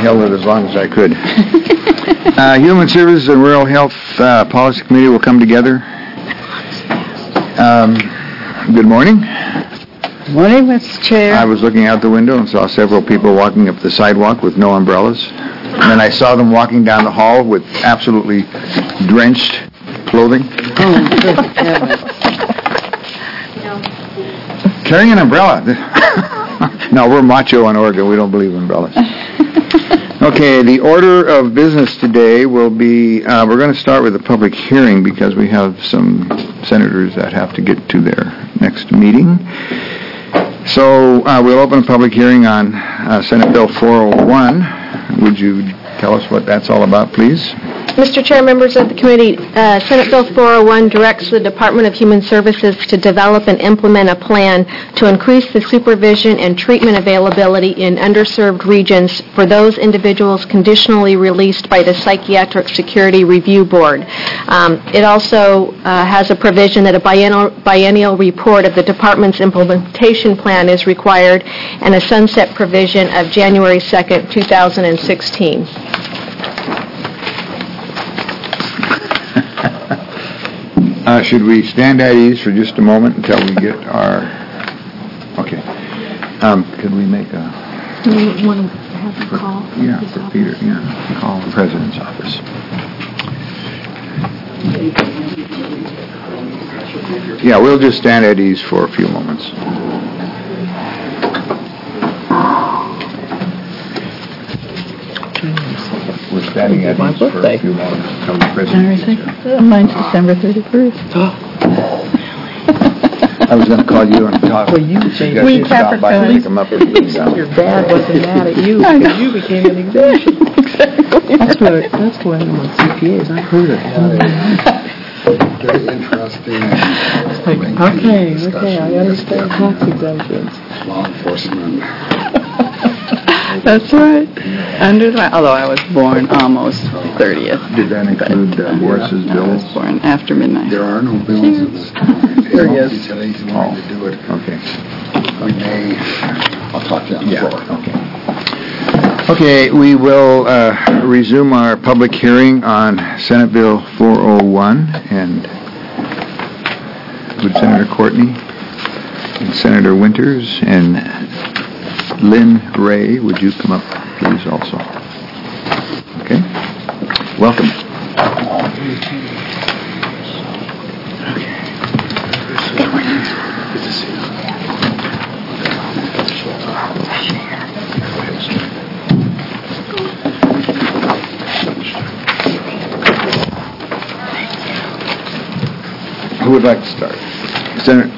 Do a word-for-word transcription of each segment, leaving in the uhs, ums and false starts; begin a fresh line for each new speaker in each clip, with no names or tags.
held it as long as I could. uh, Human Services and Rural Health uh, Policy Committee will come together. Um, good morning.
Good morning, Mister Chair.
I was looking out the window and saw several people walking up the sidewalk with no umbrellas. And then I saw them walking down the hall with absolutely drenched clothing.
Oh, good heavens.
Carrying an umbrella. No, we're macho in Oregon. We don't believe in umbrellas. Okay, the order of business today will be, uh, we're going to start with a public hearing because we have some senators that have to get to their next meeting. So uh, we'll open a public hearing on uh, Senate Bill four oh one. Would you tell us what that's all about, please?
Mister Chair, members of the committee, uh, Senate Bill four oh one directs the Department of Human Services to develop and implement a plan to increase the supervision and treatment availability in underserved regions for those individuals conditionally released by the Psychiatric Security Review Board. Um, it also uh, has a provision that a biennial, biennial report of the Department's implementation plan is required and a sunset provision of January second, two thousand sixteen.
Uh, should we stand at ease for just a moment until we get our... Okay. Um, could we make a...
Do you want to have a call?
Yeah, for Peter, yeah. Call the President's office. Yeah, we'll just stand at ease for a few moments. We're standing at ease for a few moments until the President's
uh, Mine's December thirty-first.
I was going to call you and talk.
Well, you
guys
we
should stop by and pick them up.
Your dad wasn't mad at you because you became an exemption. Exactly. That's what, that's why I'm on C P As. I heard it.
Mm-hmm. Very interesting.
Like, okay, okay, I understand tax exemptions.
Law enforcement.
That's right. Under the, although I was born almost thirtieth.
Did that include uh, Morris's
I was
bills?
born after midnight.
There are no bills in this time.
There he is.
He said he's willing to do it.
Okay.
We may, I'll talk to you on the
Yeah,
floor.
okay. Okay, we will uh, resume our public hearing on Senate Bill four oh one, and would Senator Courtney and Senator Winters and Lynn Ray, would you come up, please, also? Okay. Welcome. Who would like to start? Senator.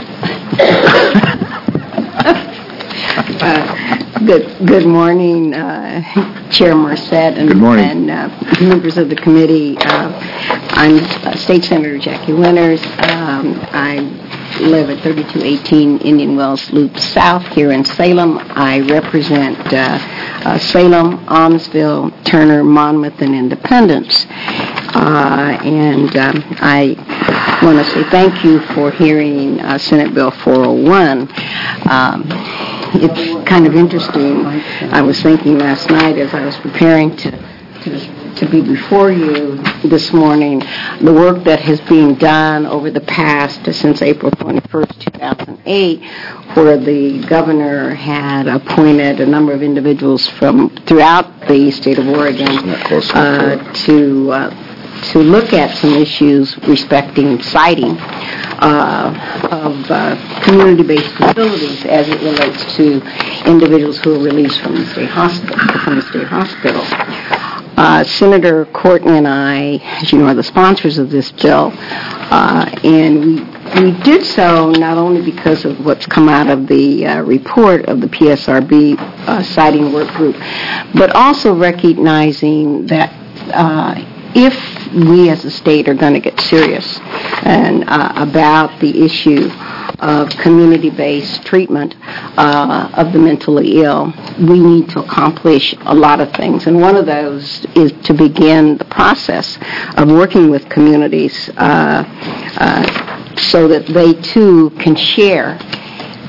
Uh, good good morning, uh, Chair Morissette and,
good morning.
and uh, members of the committee. Uh, I'm uh, State Senator Jackie Winters. Um, I live at thirty-two eighteen Indian Wells Loop South here in Salem. I represent uh, uh, Salem, Almsville, Turner, Monmouth, and Independence. Uh, and um, I want to say thank you for hearing uh, Senate Bill four oh one. Um, it's kind of interesting. I was thinking last night as I was preparing to, to to be before you this morning, the work that has been done over the past, since April twenty-first, two thousand eight, where the governor had appointed a number of individuals from throughout the state of Oregon uh, to uh, to look at some issues respecting siting uh, of uh, community-based facilities as it relates to individuals who are released from the state hospital. From the state hospital. Uh, Senator Courtney and I, as you know, are the sponsors of this bill, uh, and we, we did so not only because of what's come out of the uh, report of the P S R B uh, siting work group, but also recognizing that uh, if we as a state are going to get serious and uh, about the issue of community-based treatment uh, of the mentally ill, we need to accomplish a lot of things. And one of those is to begin the process of working with communities uh, uh, so that they too can share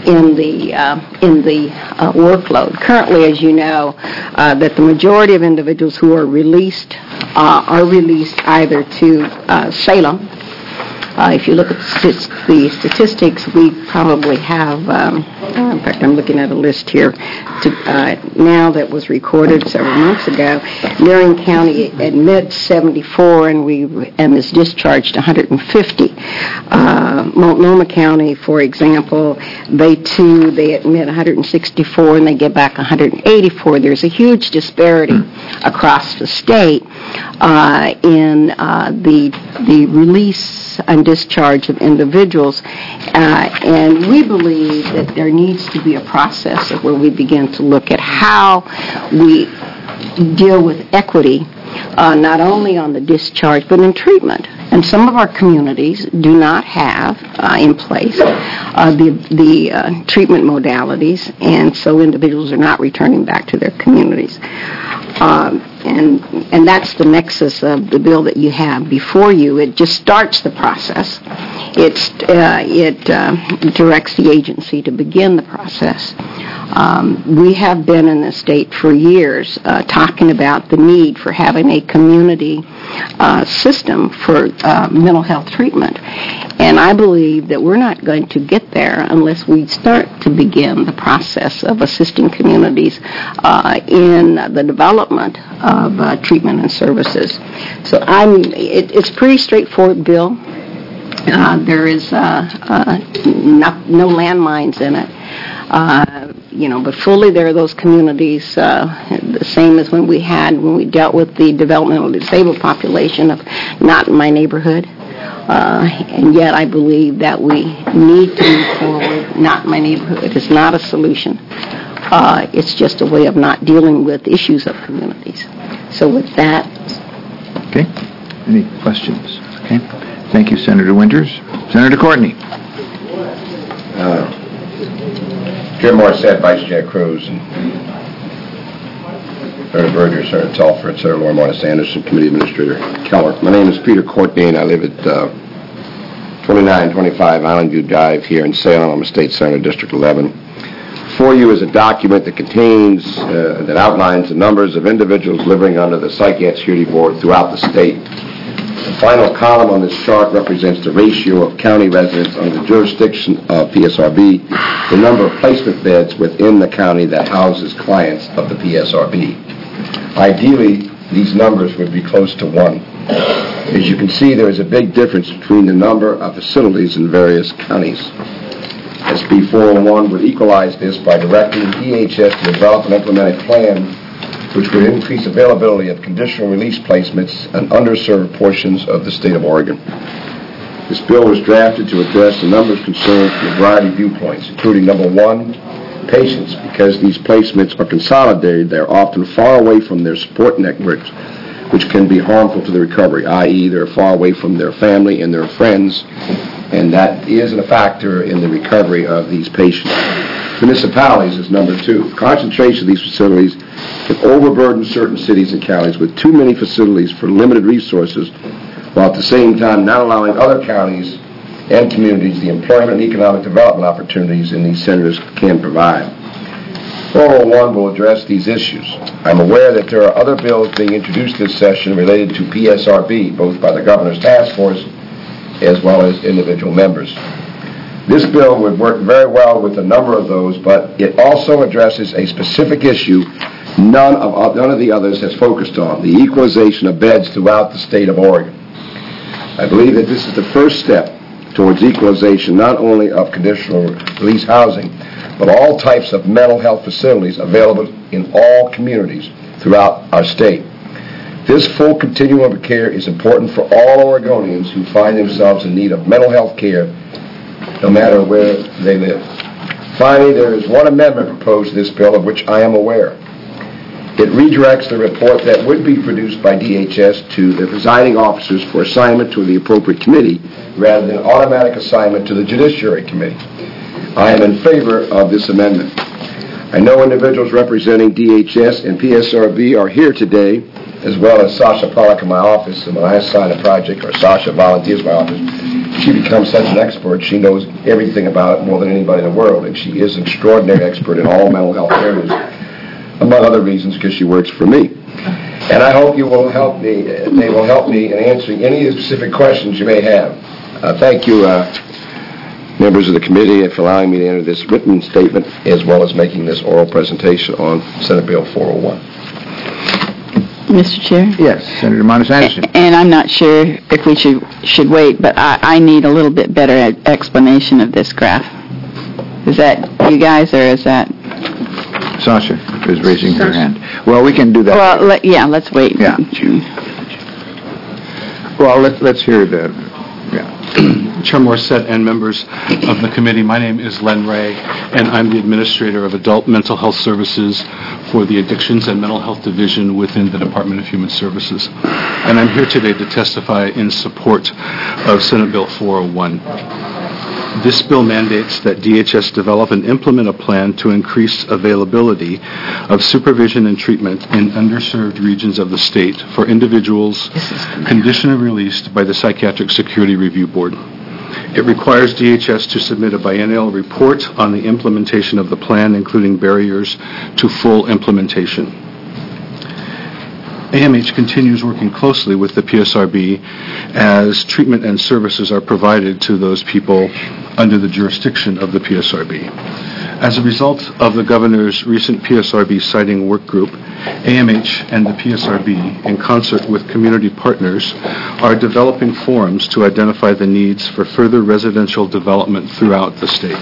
in the uh, in the uh, workload. Currently, as you know, uh, that the majority of individuals who are released uh, are released either to uh, Salem. Uh, if you look at the statistics, we probably have, um, in fact, I'm looking at a list here, to, uh, now that was recorded several months ago. Marion County admits seventy-four and we and is discharged one hundred fifty. Uh, Multnomah County, for example, they too, they admit one hundred sixty-four and they get back one hundred eighty-four. There's a huge disparity across the state uh, in uh, the the release and discharge of individuals, uh, and we believe that there needs to be a process of where we begin to look at how we deal with equity, uh, not only on the discharge but in treatment. And some of our communities do not have uh, in place uh, the the uh, treatment modalities, and so individuals are not returning back to their communities. Um, and and that's the nexus of the bill that you have before you. It just starts the process. It's, uh, it uh, directs the agency to begin the process. Um, we have been in the state for years uh, talking about the need for having a community uh, system for uh, mental health treatment. And I believe that we're not going to get there unless we start to begin the process of assisting communities uh, in the development of uh, treatment and services. So I'm, it, it's a pretty straightforward bill. Uh, there is uh, uh, not, no landmines in it. Uh, you know, but fully there are those communities, uh, the same as when we had, when we dealt with the developmentally disabled population of not in my neighborhood. Uh, and yet I believe that we need to move forward. Not in my neighborhood is not a solution. Uh, it's just a way of not dealing with issues of communities. So with that.
Okay. Any questions? Okay. Thank you, Senator Winters. Senator Courtney.
Uh, Jim Morissette, Vice Chair Cruz, and Senator Berger, Senator Telford, Senator Lauren Martis Anderson, Committee Administrator Keller. My name is Peter Courtney, and I live at uh, twenty-nine twenty-five Island View Drive here in Salem. I'm a State Senator, District eleven. Before you is a document that contains, uh, that outlines the numbers of individuals living under the Psychiatric Security Board throughout the state. The final column on this chart represents the ratio of county residents under the jurisdiction of P S R B, the number of placement beds within the county that houses clients of the P S R B. Ideally, these numbers would be close to one. As you can see, there is a big difference between the number of facilities in various counties. S B four oh one would equalize this by directing D H S to develop and implement a plan which would increase availability of conditional release placements in underserved portions of the state of Oregon. This bill was drafted to address a number of concerns from a variety of viewpoints, including, number one, patients. Because these placements are consolidated, they are often far away from their support networks, which can be harmful to the recovery, that is they're far away from their family and their friends, and that is a factor in the recovery of these patients. Municipalities is number two. Concentration of these facilities can overburden certain cities and counties with too many facilities for limited resources, while at the same time not allowing other counties and communities the employment and economic development opportunities in these centers can provide. four oh one will address these issues. I'm aware that there are other bills being introduced this session related to P S R B, both by the Governor's Task Force as well as individual members. This bill would work very well with a number of those, but it also addresses a specific issue none of, none of the others has focused on, the equalization of beds throughout the state of Oregon. I believe that this is the first step towards equalization not only of conditional release housing, but all types of mental health facilities available in all communities throughout our state. This full continuum of care is important for all Oregonians who find themselves in need of mental health care, no matter where they live. Finally, there is one amendment proposed to this bill of which I am aware. It redirects the report that would be produced by D H S to the presiding officers for assignment to the appropriate committee rather than automatic assignment to the Judiciary Committee. I am in favor of this amendment. I know individuals representing D H S and P S R B are here today, as well as Sasha Pollack in my office, and when I assign a project, or Sasha volunteers my office, she becomes such an expert. She knows everything about it more than anybody in the world, and she is an extraordinary expert in all mental health areas, among other reasons because she works for me. And I hope you will help me, they will help me in answering any specific questions you may have. Uh, thank you, uh, members of the committee, for allowing me to enter this written statement as well as making this oral presentation on Senate Bill four oh one.
Mister Chair?
Yes, Senator Montes Anderson.
And I'm not sure if we should should wait, but I, I need a little bit better explanation of this graph. Is that you guys, or is that...
Sasha is raising her hand. Well, we can do that.
Well, let, yeah, let's wait.
Yeah. Well, let, let's hear the... Yeah.
Chair Morissette and members of the committee, my name is Len Ray, and I'm the Administrator of Adult Mental Health Services for the Addictions and Mental Health Division within the Department of Human Services. And I'm here today to testify in support of Senate Bill four oh one. This bill mandates that D H S develop and implement a plan to increase availability of supervision and treatment in underserved regions of the state for individuals conditionally released by the Psychiatric Security Review Board. It requires D H S to submit a biennial report on the implementation of the plan, including barriers to full implementation. A M H continues working closely with the P S R B as treatment and services are provided to those people under the jurisdiction of the P S R B. As a result of the Governor's recent P S R B siting work group, A M H and the P S R B, in concert with community partners, are developing forums to identify the needs for further residential development throughout the state.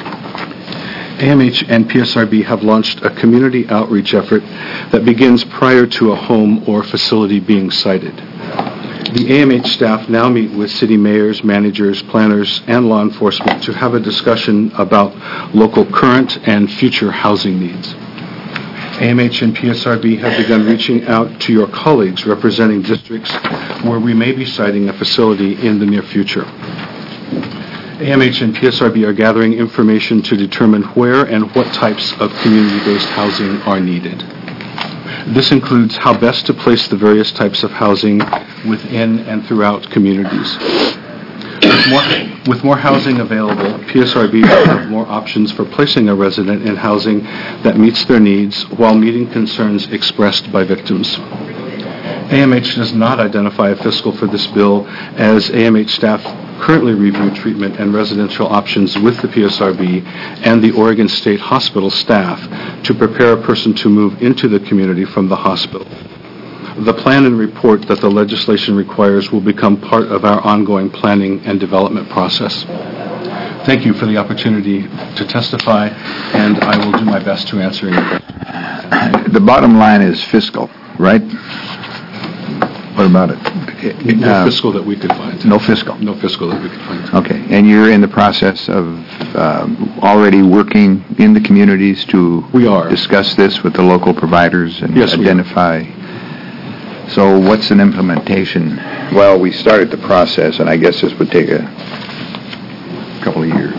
A M H and P S R B have launched a community outreach effort that begins prior to a home or facility being sited. The A M H staff now meet with city mayors, managers, planners, and law enforcement to have a discussion about local current and future housing needs. A M H and P S R B have begun reaching out to your colleagues representing districts where we may be siting a facility in the near future. A M H and P S R B are gathering information to determine where and what types of community-based housing are needed. This includes how best to place the various types of housing within and throughout communities. With more, with more housing available, P S R B will have more options for placing a resident in housing that meets their needs while meeting concerns expressed by victims. A M H does not identify a fiscal for this bill, as A M H staff currently review treatment and residential options with the P S R B and the Oregon State Hospital staff to prepare a person to move into the community from the hospital. The plan and report that the legislation requires will become part of our ongoing planning and development process. Thank you for the opportunity to testify, and I will do my best to answer any questions.
The bottom line is fiscal, right? What about it?
No
Uh,
fiscal that we could find.
No fiscal.
No fiscal that we could find.
Okay, and you're in the process of um, already working in the communities to
We are.
discuss this with the local providers and
Yes, we are.
identify. So what's an implementation? Well, we started the process, and I guess this would take a couple of years.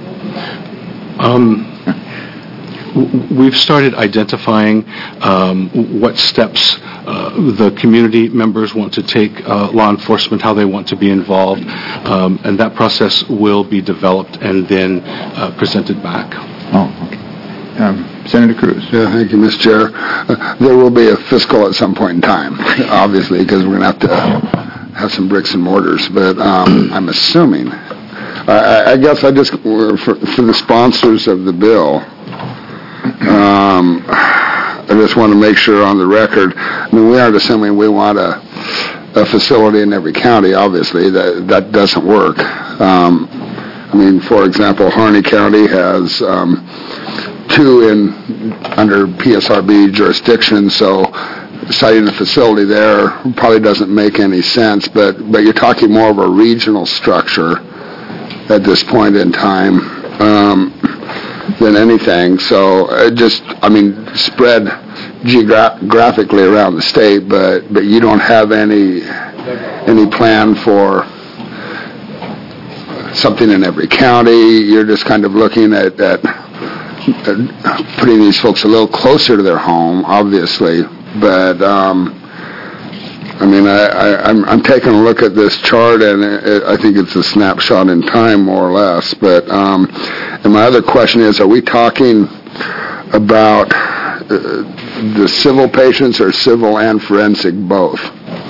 Um, w- we've started identifying um, what steps uh, the community members want to take, uh, law enforcement, how they want to be involved, um, and that process will be developed and then uh, presented back.
Oh, okay. Um, Senator Cruz.
Yeah, thank you, Mister Chair. Uh, there will be a fiscal at some point in time, obviously, because we're going to have to have some bricks and mortars, but um, I'm assuming. I, I guess I just, for, for the sponsors of the bill, um, I just want to make sure on the record, I mean, we aren't assuming we want a, a facility in every county, obviously. That, that doesn't work. Um, I mean, for example, Harney County has um, two in under P S R B jurisdiction, so citing a facility there probably doesn't make any sense, but, but you're talking more of a regional structure at this point in time um, than anything. So it just, I mean, spread geographically around the state, but, but you don't have any any plan for something in every county. You're just kind of looking at, at, at putting these folks a little closer to their home, obviously, but um, I mean, I, I, I'm, I'm taking a look at this chart, and it, it, I think it's a snapshot in time, more or less. But, um, and my other question is, are we talking about uh, the civil patients or civil and forensic both?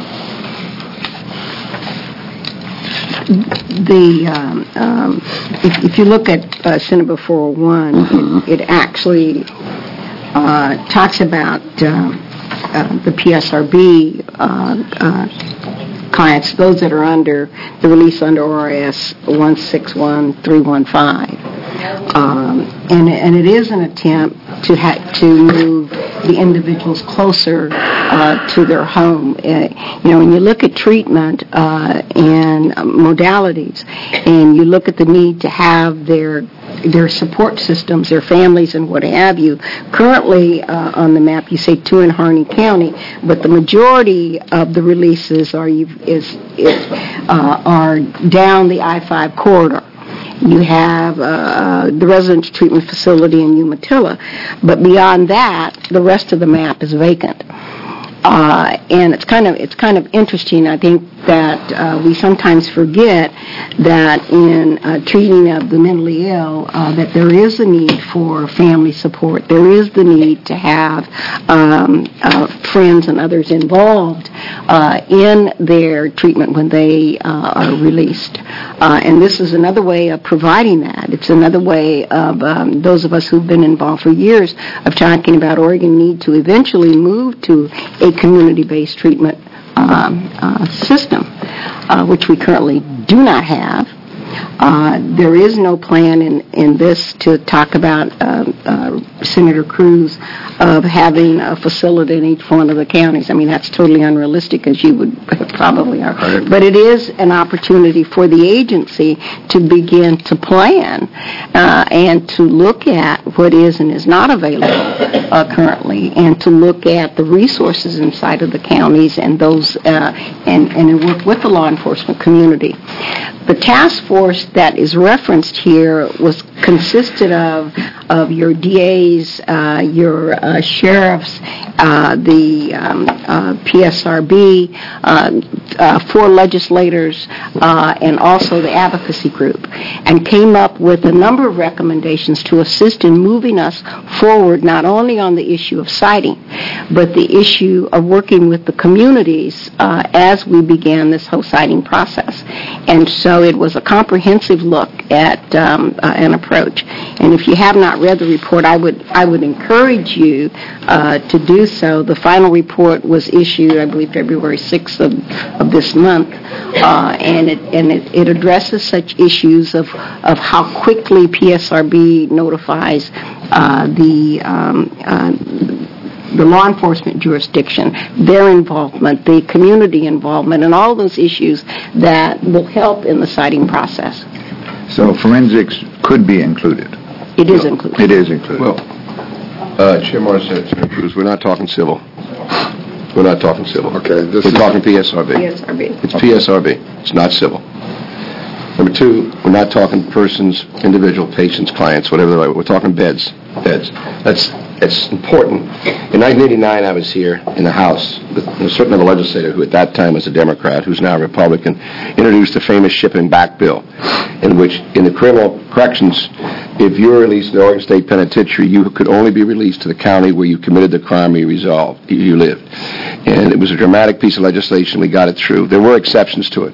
The, um, um, if, if you look at uh, Senate Bill four oh one, mm-hmm. it, it actually uh, talks about um, uh, the P S R B uh, uh, clients, those that are under the release under O R S one six one three one five. Um, and, and it is an attempt to ha- to move the individuals closer uh, to their home. Uh, you know, when you look at treatment uh, and modalities, and you look at the need to have their their support systems, their families, and what have you. Currently, uh, on the map, you say two in Harney County, but the majority of the releases are is, is uh, are down the I five corridor. You have uh, the residential treatment facility in Umatilla, but beyond that, the rest of the map is vacant. Uh, and it's kind of it's kind of interesting. I think that uh, we sometimes forget that in uh, treating of the mentally ill, uh, that there is a need for family support. There is the need to have um, uh, friends and others involved uh, in their treatment when they uh, are released. Uh, and this is another way of providing that. It's another way of um, those of us who've been involved for years of talking about Oregon need to eventually move to a community-based treatment um, uh, system, uh, which we currently do not have. Uh, there is no plan in, in this to talk about uh, uh, Senator Cruz of having a facility in each one of the counties. I mean, that's totally unrealistic, as you would probably are. Right. But it is an opportunity for the agency to begin to plan uh, and to look at what is and is not available uh, currently, and to look at the resources inside of the counties and those uh, and and work with the law enforcement community. The task force that is referenced here was consisted of of your D As, uh, your uh, sheriffs, uh, the um, uh, P S R B, uh, uh, four legislators, uh, and also the advocacy group, and came up with a number of recommendations to assist in moving us forward, not only on the issue of siting, but the issue of working with the communities uh, as we began this whole siting process. And so it was a comprehensive look at um, uh, an approach. And if you have not read the report, I would I would encourage you uh, to do so. The final report was issued, I believe, February sixth of, of this month, uh, and it and it, it addresses such issues of of how quickly P S R B notifies uh, the um, uh, the law enforcement jurisdiction, their involvement, the community involvement, and all those issues that will help in the siting process.
So forensics could be included?
It is included.
It is included.
Well, uh, Chair Morris said, Senator Cruz, we're not talking civil. We're not talking civil.
Okay. This
we're
is
talking P S R B.
P S R B.
It's okay. P S R B. It's not civil. Number two, we're not talking persons, individual patients, clients, whatever they're like. We're talking beds. Beds. That's It's important. In nineteen eighty-nine, I was here in the House with a certain other legislator who at that time was a Democrat, who's now a Republican, introduced the famous shipping back bill, in which in the criminal corrections, if you were released in the Oregon State Penitentiary, you could only be released to the county where you committed the crime you resolved, you lived. And it was a dramatic piece of legislation. We got it through. There were exceptions to it.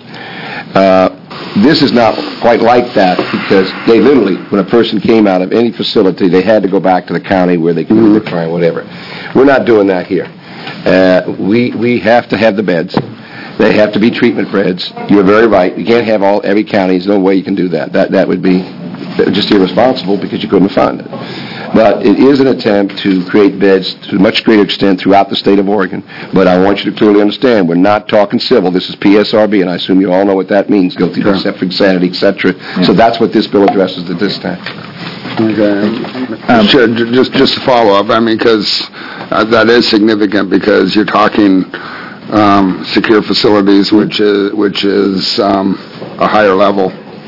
Uh, This is not quite like that, because they literally, when a person came out of any facility, they had to go back to the county where they committed the crime, whatever. We're not doing that here. Uh, we we have to have the beds. They have to be treatment beds. You're very right. You can't have all every county. There's no way you can do that. That that would be just irresponsible, because you couldn't fund it. But it is an attempt to create beds to a much greater extent throughout the state of Oregon. But I want you to clearly understand, we're not talking civil. This is P S R B, and I assume you all know what that means, guilty of deceptive insanity, et cetera. Yeah. So that's what this bill addresses at this time.
Okay. Um, sure, just, just to follow up, I mean, because uh, that is significant, because you're talking um, secure facilities, which is, which is um, a higher level,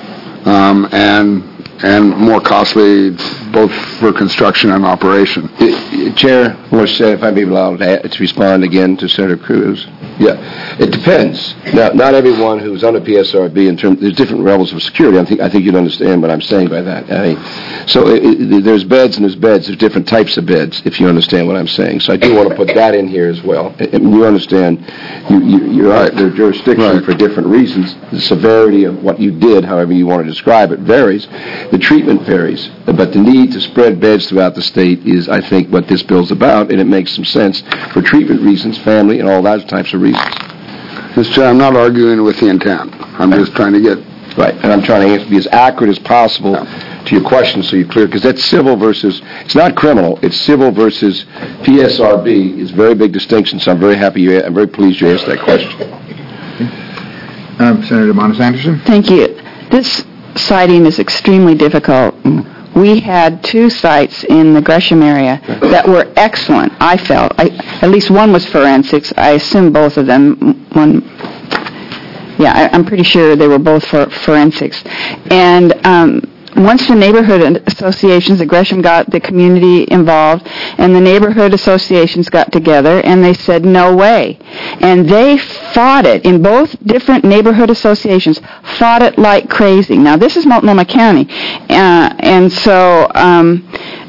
um, and and more costly both for construction and operation.
It, Chair, if I'd be allowed to respond again to Senator Cruz. Yeah, it depends. Now, not everyone who's on a P S R B, in terms, there's different levels of security. I think I think you'd understand what I'm saying by that. I mean, so it, it, there's beds and there's beds. There's different types of beds, if you understand what I'm saying. So I do want to put that in here as well. And you understand, you, you, you're right. Their jurisdiction
Right.
for different reasons. The severity of what you did, however you want to describe it, varies. The treatment varies, but the need to spread beds throughout the state is, I think, what this bill's about, and it makes some sense for treatment reasons, family, and all those types of reasons.
Mister Chair, I'm not arguing with the intent. I'm just trying to get...
Right, and I'm trying to answer, be as accurate as possible to your question so you're clear, because that's civil versus, it's not criminal, it's civil versus P S R B. It's a very big distinction, so I'm very happy you, I'm very pleased you asked that question.
Um, Senator Monis Anderson?
Thank you. This citing is extremely difficult. We had two sites in the Gresham area that were excellent, I felt. I, at least one was forensics. I assume both of them. One, yeah, I, I'm pretty sure they were both for forensics. And um, once the neighborhood associations at Gresham got the community involved, and the neighborhood associations got together, and they said, no way. And they fought it, in both different neighborhood associations, fought it like crazy. Now, this is Multnomah County, uh, and so um,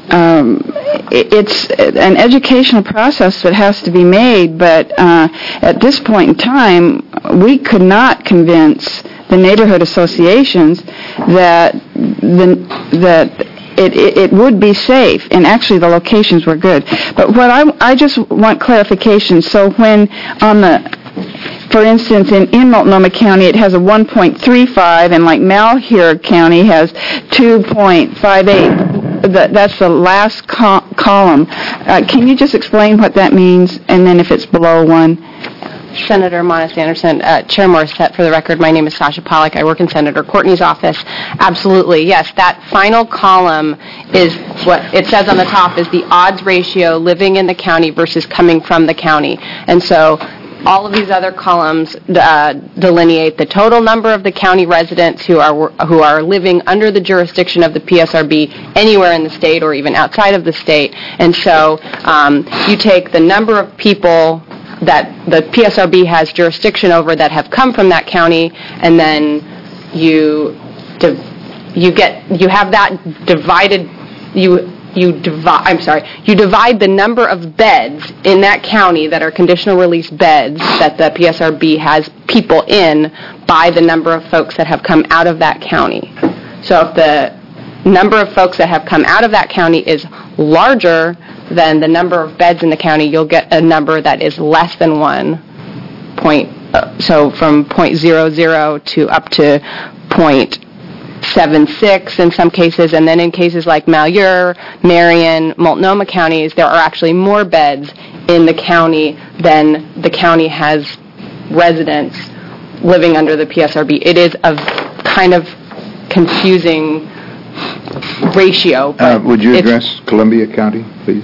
um, it, it's an educational process that has to be made, but uh, at this point in time, we could not convince the neighborhood associations that the, that it, it, it would be safe, and actually the locations were good. But what I, I just want clarification. So when on the, for instance, in, in Multnomah County, it has a one point three five, and like Malheur County has two point five eight. That, that's the last co- column. Uh, can you just explain what that means, and then if it's below one?
Senator Monis Anderson, uh, Chair Morissette, for the record, my name is Sasha Pollack. I work in Senator Courtney's office. Absolutely, yes. That final column is what it says on the top is the odds ratio living in the county versus coming from the county. And so all of these other columns uh, delineate the total number of the county residents who are who are living under the jurisdiction of the P S R B anywhere in the state or even outside of the state. And so um, you take the number of people that the P S R B has jurisdiction over that have come from that county, and then you div- you get you have that divided you you divide I'm sorry you divide the number of beds in that county that are conditional release beds that the P S R B has people in by the number of folks that have come out of that county. So if the number of folks that have come out of that county is larger than the number of beds in the county, you'll get a number that is less than one point, uh, so from point zero zero to up to point seven six in some cases, and then in cases like Malheur, Marion, Multnomah counties, there are actually more beds in the county than the county has residents living under the P S R B. It is a kind of confusing ratio.
Uh, would you address Columbia County, please?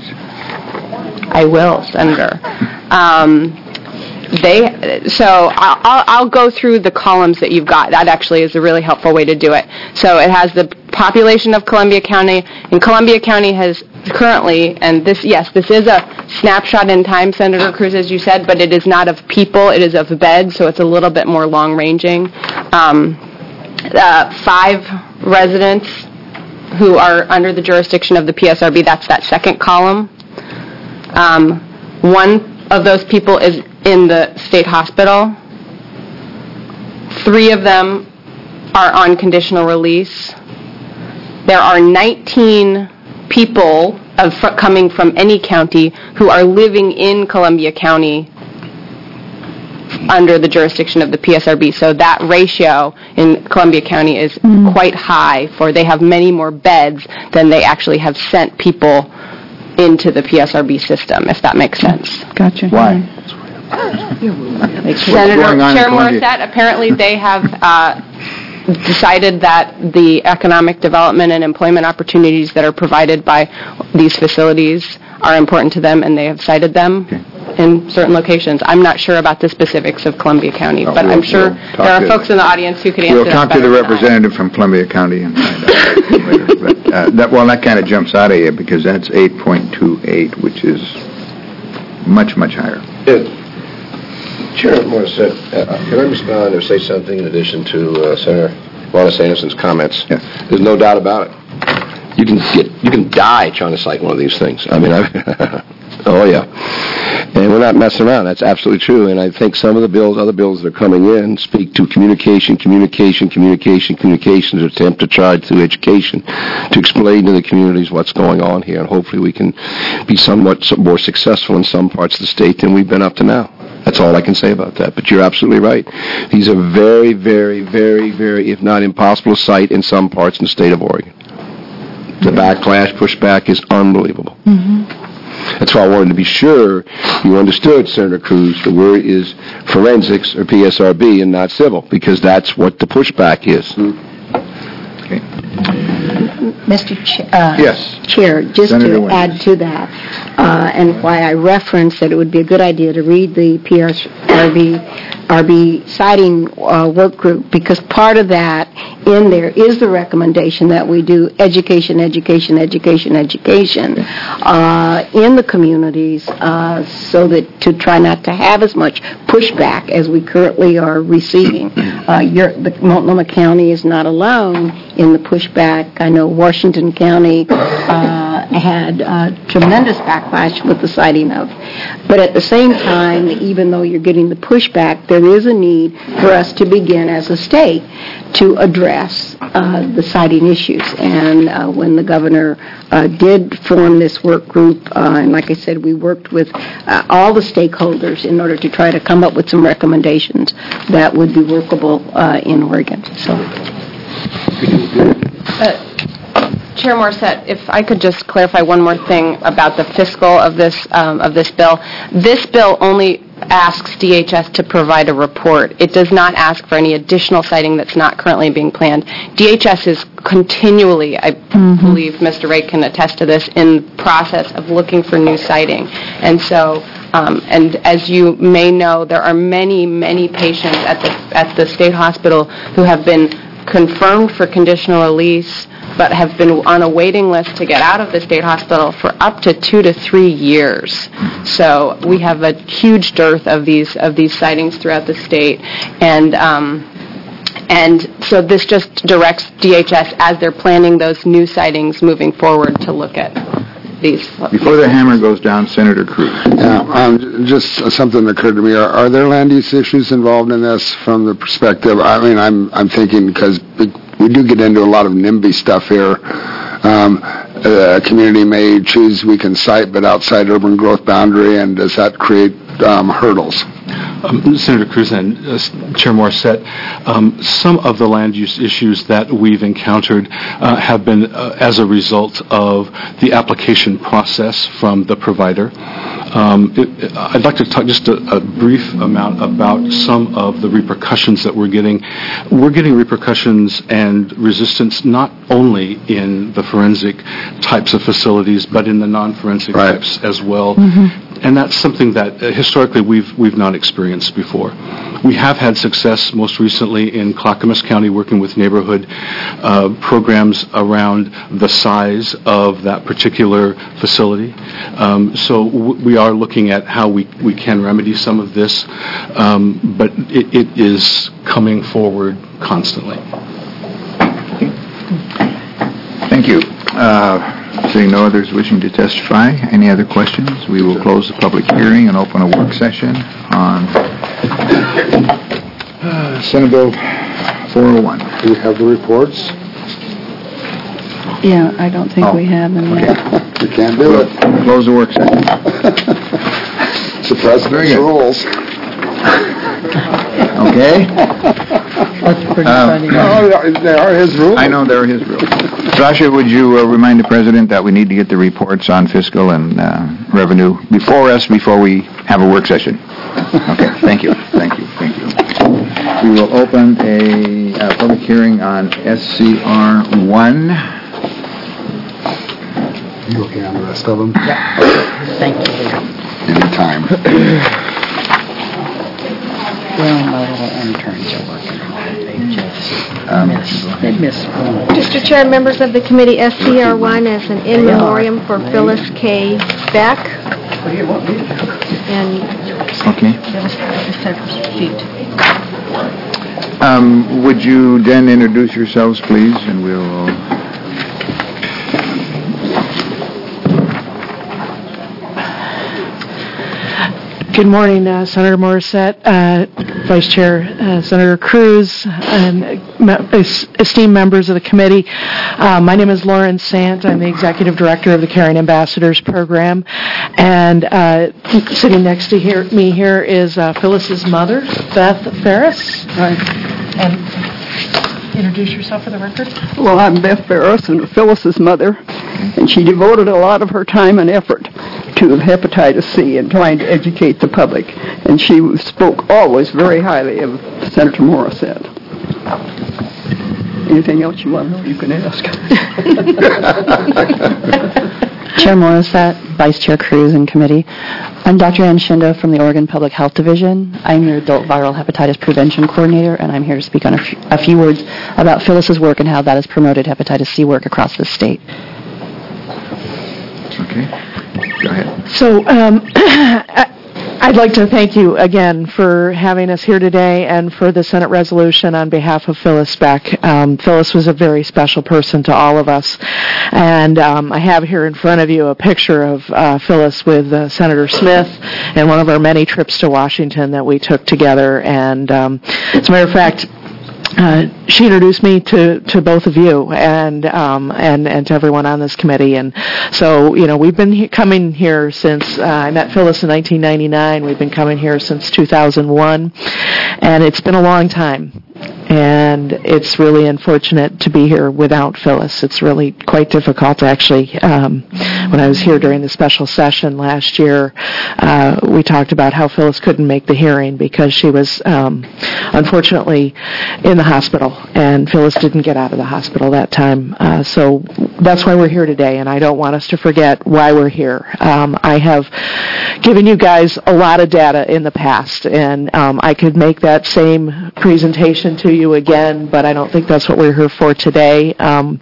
I will, Senator. Um, they so I'll, I'll go through the columns that you've got. That actually is a really helpful way to do it. So it has the population of Columbia County, and Columbia County has currently, and this yes, this is a snapshot in time, Senator Cruz, as you said, but it is not of people, it is of beds, so it's a little bit more long-ranging. Um, uh, five residents who are under the jurisdiction of the P S R B, that's that second column. Um, one of those people is in the state hospital. Three of them are on conditional release. There are nineteen people of, fr- coming from any county who are living in Columbia County under the jurisdiction of the P S R B. So that ratio in Columbia County is mm. quite high, for they have many more beds than they actually have sent people into the P S R B system, if that makes sense.
Gotcha.
Why?
Senator Chair Morissette, apparently they have uh, decided that the economic development and employment opportunities that are provided by these facilities are important to them, and they have cited them okay. in certain locations. I'm not sure about the specifics of Columbia County,
well,
but
we'll,
I'm sure
we'll
there are
to,
folks in the audience who could answer
We'll talk
that
to the
better
representative from Columbia County and find out later. But, uh, that, well, that kind of jumps out of you because that's eight point two eight, which is much, much higher.
It, Chair Morissette, uh, can I respond or say something in addition to uh, Senator Wallace Anderson's comments?
Yes.
There's no doubt about it. You can get, you can die trying to cite one of these things. I mean, I, oh yeah. And we're not messing around. That's absolutely true. And I think some of the bills, other bills that are coming in, speak to communication, communication, communication, communication, to attempt to try through education to explain to the communities what's going on here. And hopefully we can be somewhat more successful in some parts of the state than we've been up to now. That's all I can say about that. But you're absolutely right. These are very, very, very, very, if not impossible to cite in some parts in the state of Oregon. The backlash, pushback is unbelievable. Mm-hmm. That's why I wanted to be sure you understood, Senator Cruz, the word is forensics or P S R B and not civil, because that's what the pushback is.
Okay.
Mister Ch- uh,
Yes.
Chair, just
Senator
to
Winters.
add to that, uh, and why I referenced that it would be a good idea to read the P S R B R B citing uh, work group, because part of that in there is the recommendation that we do education, education, education, education uh, in the communities, uh, so that to try not to have as much pushback as we currently are receiving. Uh, your, the Multnomah County is not alone in the pushback. I know Washington County uh, had uh, tremendous backlash with the citing of. But at the same time, even though you're getting the pushback, there is a need for us to begin as a state to address uh, the citing issues. And uh, when the governor uh, did form this work group, uh, and like I said, we worked with uh, all the stakeholders in order to try to come up with some recommendations that would be workable uh, in Oregon. So.
Uh, Chair Morissette, if I could just clarify one more thing about the fiscal of this um, of this bill. This bill only asks D H S to provide a report. It does not ask for any additional citing that's not currently being planned. D H S is continually, I mm-hmm. believe Mister Ray can attest to this, in process of looking for new citing. And so, um, and as you may know, there are many, many patients at the at the state hospital who have been confirmed for conditional release, but have been on a waiting list to get out of the state hospital for up to two to three years. So we have a huge dearth of these of these sightings throughout the state, and um, and so this just directs D H S as they're planning those new sightings moving forward to look at these.
Before the hammer goes down, Senator Cruz.
Yeah, um, just something occurred to me. Are, are there land use issues involved in this from the perspective? I mean, I'm I'm thinking because we do get into a lot of NIMBY stuff here. Um, a community may choose we can site, but outside urban growth boundary, and does that create um, hurdles?
Um, Senator Cruz and uh, Chair Morissette, um, some of the land use issues that we've encountered uh, have been uh, as a result of the application process from the provider. Um, it, I'd like to talk just a, a brief amount about some of the repercussions that we're getting. We're getting repercussions and resistance not only in the forensic types of facilities, but in the non-forensic
right.
types as well. Mm-hmm. And that's something that uh, historically we've we've not experienced before. We have had success most recently in Clackamas County working with neighborhood uh, programs around the size of that particular facility. Um, so w- we are looking at how we, we can remedy some of this, um, but it, it is coming forward constantly.
Thank you. Uh, Seeing no others wishing to testify, any other questions? We will close the public hearing and open a work session on uh, Senate Bill four oh one.
Do you have the reports?
Yeah, I don't think
Oh,
we have them yet.
You can't do it.
Close the work session.
It's the president's rules.
Okay?
That's pretty
Um,
funny.
Oh, they are his rules.
I know they're his rules. Sasha, would you uh, remind the President that we need to get the reports on fiscal and uh, revenue before us before we have a work session? Okay, thank you, thank you, thank you. We will open a uh, public hearing on S C R one.
You okay on the rest of them?
Yeah. Thank you.
Anytime.
Well, my little interns are working on it. They just
Um,
miss, they miss school.
Mister Chair, members of the committee, S C R one is an in
They are.
memoriam for
They-
Phyllis K. Beck.
What do you want me to do?
and
Okay.
just several feet.
Um, would you then introduce yourselves, please, and we'll...
Good morning, uh, Senator Morissette, uh, Vice Chair uh, Senator Cruz, and uh, me- es- esteemed members of the committee. Uh, my name is Lauren Sant. I'm the Executive Director of the Caring Ambassadors Program. And uh, sitting next to here, me here is uh, Phyllis's mother, Beth Ferris. Hi. And introduce yourself for the record.
Well, I'm Beth Ferris, and Phyllis's mother, and she devoted a lot of her time and effort to hepatitis C and trying to educate the public. And she spoke always very highly of Senator Morissette. Anything else you want to know, you can ask.
Chair Morissette, Vice Chair Cruz and Committee. I'm Doctor Ann Shindo from the Oregon Public Health Division. I'm your Adult Viral Hepatitis Prevention Coordinator, and I'm here to speak on a, f- a few words about Phyllis's work and how that has promoted hepatitis C work across the state.
Okay. Go ahead.
So um, I'd like to thank you again for having us here today and for the Senate resolution on behalf of Phyllis Beck. Um, Phyllis was a very special person to all of us. And um, I have here in front of you a picture of uh, Phyllis with uh, Senator Smith and one of our many trips to Washington that we took together. And um, as a matter of fact, Uh, she introduced me to, to both of you and um, and and to everyone on this committee, and so you know we've been he- coming here since uh, I met Phyllis in nineteen ninety-nine. We've been coming here since two thousand one, and it's been a long time. And it's really unfortunate to be here without Phyllis. It's really quite difficult, actually. Um, when I was here during the special session last year, uh, we talked about how Phyllis couldn't make the hearing because she was, um, unfortunately, in the hospital, and Phyllis didn't get out of the hospital that time. Uh, so that's why we're here today, and I don't want us to forget why we're here. Um, I have given you guys a lot of data in the past, and um, I could make that same presentation to you again, but I don't think that's what we're here for today. Um,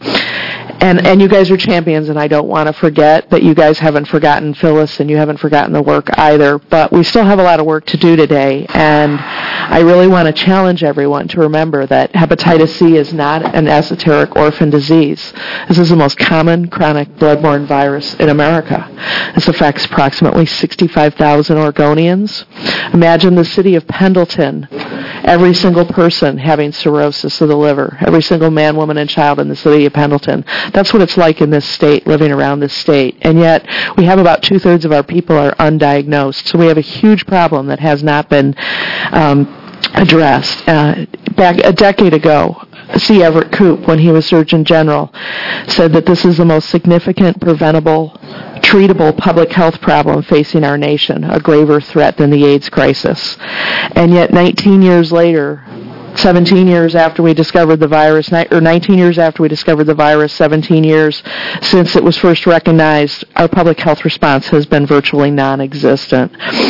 and and you guys are champions, and I don't want to forget that you guys haven't forgotten Phyllis, and you haven't forgotten the work either. But we still have a lot of work to do today, and I really want to challenge everyone to remember that hepatitis C is not an esoteric orphan disease. This is the most common chronic bloodborne virus in America. This affects approximately sixty-five thousand Oregonians. Imagine the city of Pendleton, every single person having cirrhosis of the liver, every single man, woman, and child in the city of Pendleton. That's what it's like in this state, living around this state. And yet, we have about two-thirds of our people are undiagnosed. So we have a huge problem that has not been um, addressed. Uh, back a decade ago, C. Everett Koop, when he was Surgeon General, said that this is the most significant, preventable, treatable public health problem facing our nation, a graver threat than the AIDS crisis. And yet nineteen years later, seventeen years after we discovered the virus, or nineteen years after we discovered the virus, seventeen years since it was first recognized, our public health response has been virtually non-existent.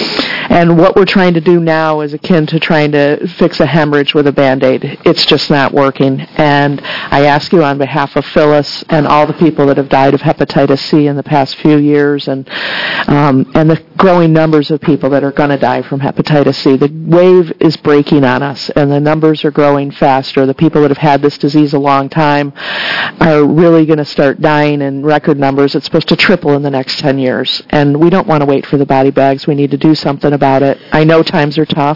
And what we're trying to do now is akin to trying to fix a hemorrhage with a Band-Aid. It's just not working. And I ask you on behalf of Phyllis and all the people that have died of hepatitis C in the past few years, and um, and the growing numbers of people that are going to die from hepatitis C. The wave is breaking on us, and the numbers are growing faster. The people that have had this disease a long time are really going to start dying in record numbers. It's supposed to triple in the next ten years. And we don't want to wait for the body bags. We need to do something about it. I know times are tough,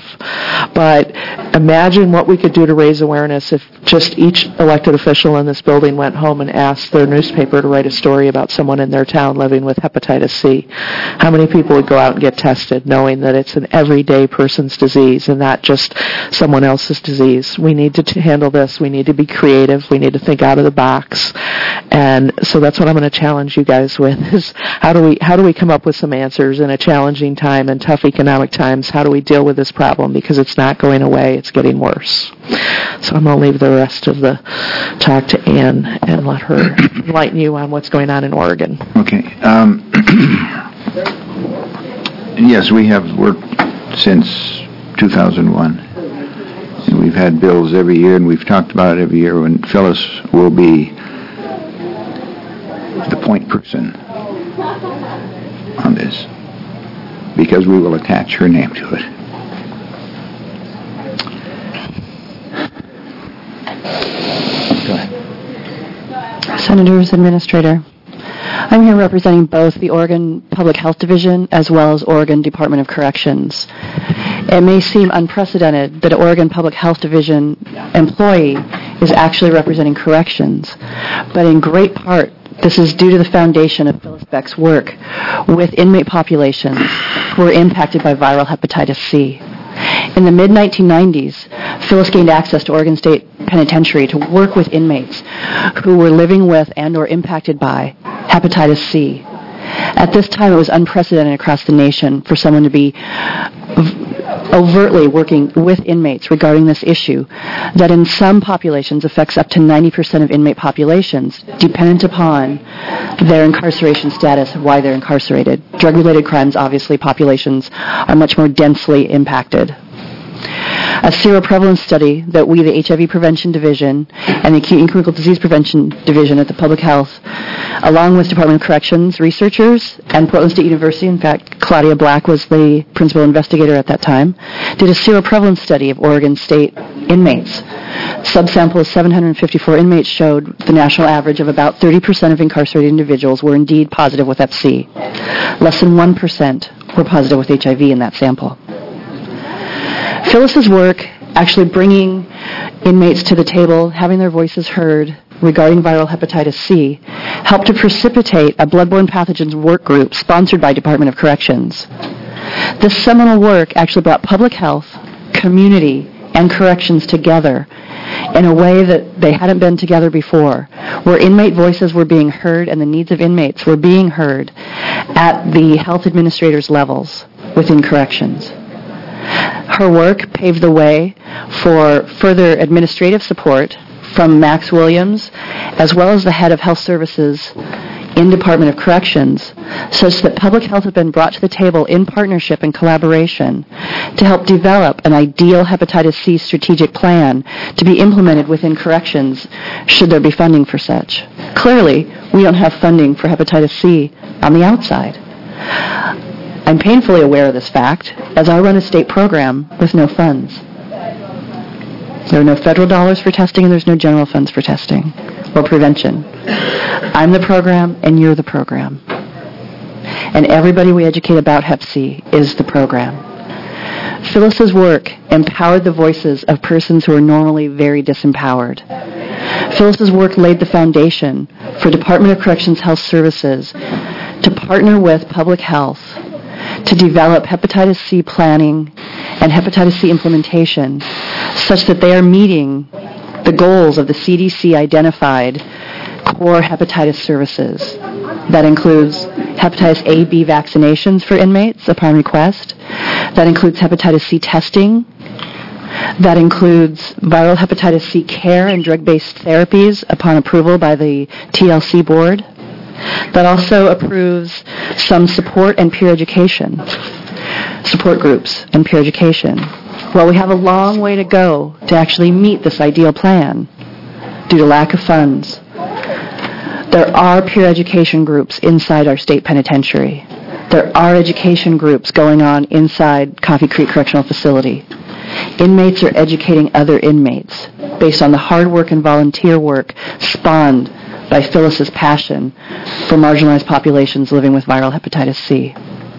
but imagine what we could do to raise awareness if just each elected official in this building went home and asked their newspaper to write a story about someone in their town living with hepatitis C. How many people would go out and get tested knowing that it's an everyday person's disease and not just someone else's disease? We need to t- handle this. We need to be creative. We need to think out of the box. And so that's what I'm going to challenge you guys with, is how do we how do we come up with some answers in a challenging time and tough economic times? How do we deal with this problem? Because it's not going away. It's getting worse. So I'm going to leave the rest of the talk to Ann and let her enlighten you on what's going on in Oregon.
Okay. Um, yes, we have worked since two thousand one. And we've had bills every year, and we've talked about it every year when Phyllis will be the point person on this. because we will attach her name to it. Go ahead.
Senators, Administrator, I'm here representing both the Oregon Public Health Division as well as Oregon Department of Corrections. It may seem unprecedented that an Oregon Public Health Division employee is actually representing corrections, but in great part, this is due to the foundation of Phyllis Beck's work with inmate populations who were impacted by viral hepatitis C. In the mid nineteen nineties, Phyllis gained access to Oregon State Penitentiary to work with inmates who were living with and or impacted by hepatitis C. At this time, it was unprecedented across the nation for someone to be overtly working with inmates regarding this issue that in some populations affects up to ninety percent of inmate populations, dependent upon their incarceration status and why they're incarcerated. Drug-related crimes, obviously, populations are much more densely impacted. A seroprevalence study that we, the H I V Prevention Division, and the Acute and Communicable Disease Prevention Division at the Public Health, along with Department of Corrections researchers and Portland State University, in fact, Claudia Black was the principal investigator at that time, did a seroprevalence study of Oregon State inmates. Subsample of seven hundred fifty-four inmates showed the national average of about thirty percent of incarcerated individuals were indeed positive with hep C. Less than one percent were positive with H I V in that sample. Phyllis's work, actually bringing inmates to the table, having their voices heard regarding viral hepatitis C, helped to precipitate a bloodborne pathogens work group sponsored by Department of Corrections. This seminal work actually brought public health, community, and corrections together in a way that they hadn't been together before, where inmate voices were being heard and the needs of inmates were being heard at the health administrators' levels within corrections. Her work paved the way for further administrative support from Max Williams, as well as the head of health services in Department of Corrections, such that public health has been brought to the table in partnership and collaboration to help develop an ideal hepatitis C strategic plan to be implemented within corrections should there be funding for such. Clearly, we don't have funding for hepatitis C on the outside. I'm painfully aware of this fact, as I run a state program with no funds. There are no federal dollars for testing, and there's no general funds for testing or prevention. I'm the program, and you're the program. And everybody we educate about hep C is the program. Phyllis's work empowered the voices of persons who are normally very disempowered. Phyllis's work laid the foundation for Department of Corrections Health Services to partner with public health to develop hepatitis C planning and hepatitis C implementation such that they are meeting the goals of the C D C-identified core hepatitis services. That includes hepatitis A, B vaccinations for inmates upon request. That includes hepatitis C testing. That includes viral hepatitis C care and drug-based therapies upon approval by the T L C board. That also approves some support and peer education, support groups and peer education. Well, we have a long way to go to actually meet this ideal plan due to lack of funds. There are peer education groups inside our state penitentiary. There are education groups going on inside Coffee Creek Correctional Facility. Inmates are educating other inmates based on the hard work and volunteer work spawned by Phyllis's passion for marginalized populations living with viral hepatitis C.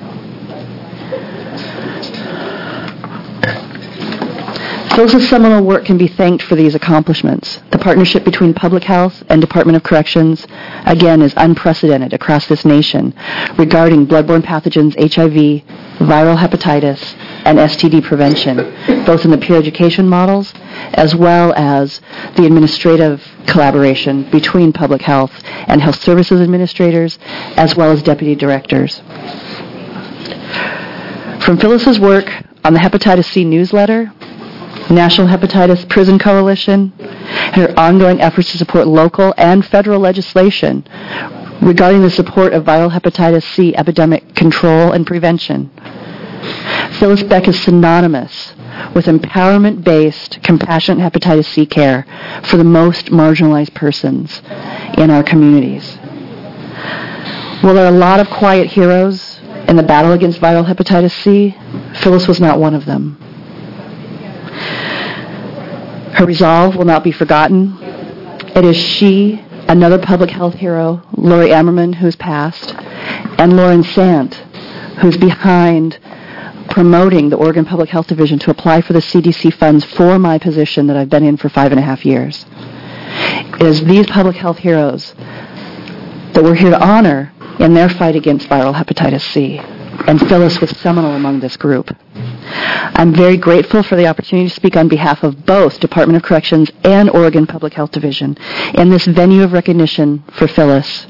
Phyllis's seminal work can be thanked for these accomplishments. The partnership between Public Health and Department of Corrections, again, is unprecedented across this nation regarding bloodborne pathogens, H I V, viral hepatitis, and S T D prevention, both in the peer education models as well as the administrative collaboration between public health and health services administrators, as well as deputy directors. From Phyllis's work on the Hepatitis C newsletter, National Hepatitis Prison Coalition, and her ongoing efforts to support local and federal legislation regarding the support of viral hepatitis C epidemic control and prevention. Phyllis Beck is synonymous with empowerment-based, compassionate hepatitis C care for the most marginalized persons in our communities. Well, there are a lot of quiet heroes In the battle against viral hepatitis C, Phyllis was not one of them. Her resolve will not be forgotten. It is she, another public health hero, Lori Ammerman, who's passed, and Lauren Sant, who's behind promoting the Oregon Public Health Division to apply for the C D C funds for my position that I've been in for five and a half years. It is these public health heroes that we're here to honor in their fight against viral hepatitis C, and Phyllis was seminal among this group. I'm very grateful for the opportunity to speak on behalf of both Department of Corrections and Oregon Public Health Division in this venue of recognition for Phyllis.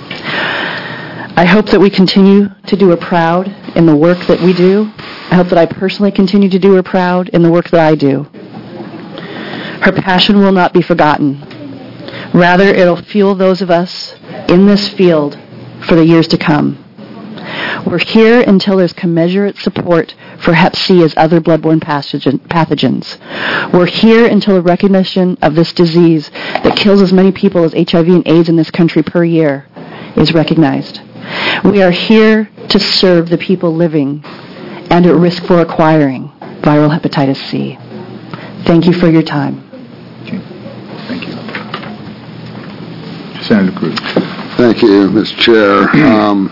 I hope that we continue to do her proud in the work that we do. I hope that I personally continue to do her proud in the work that I do. Her passion will not be forgotten. Rather, it'll fuel those of us in this field for the years to come. We're here until there's commensurate support for hep C as other bloodborne pathogens. We're here until the recognition of this disease that kills as many people as H I V and AIDS in this country per year is recognized. We are here to serve the people living and at risk for acquiring viral hepatitis C. Thank you for your time.
Okay. Thank you. Senator Cruz.
Thank you, Mister Chair. Um,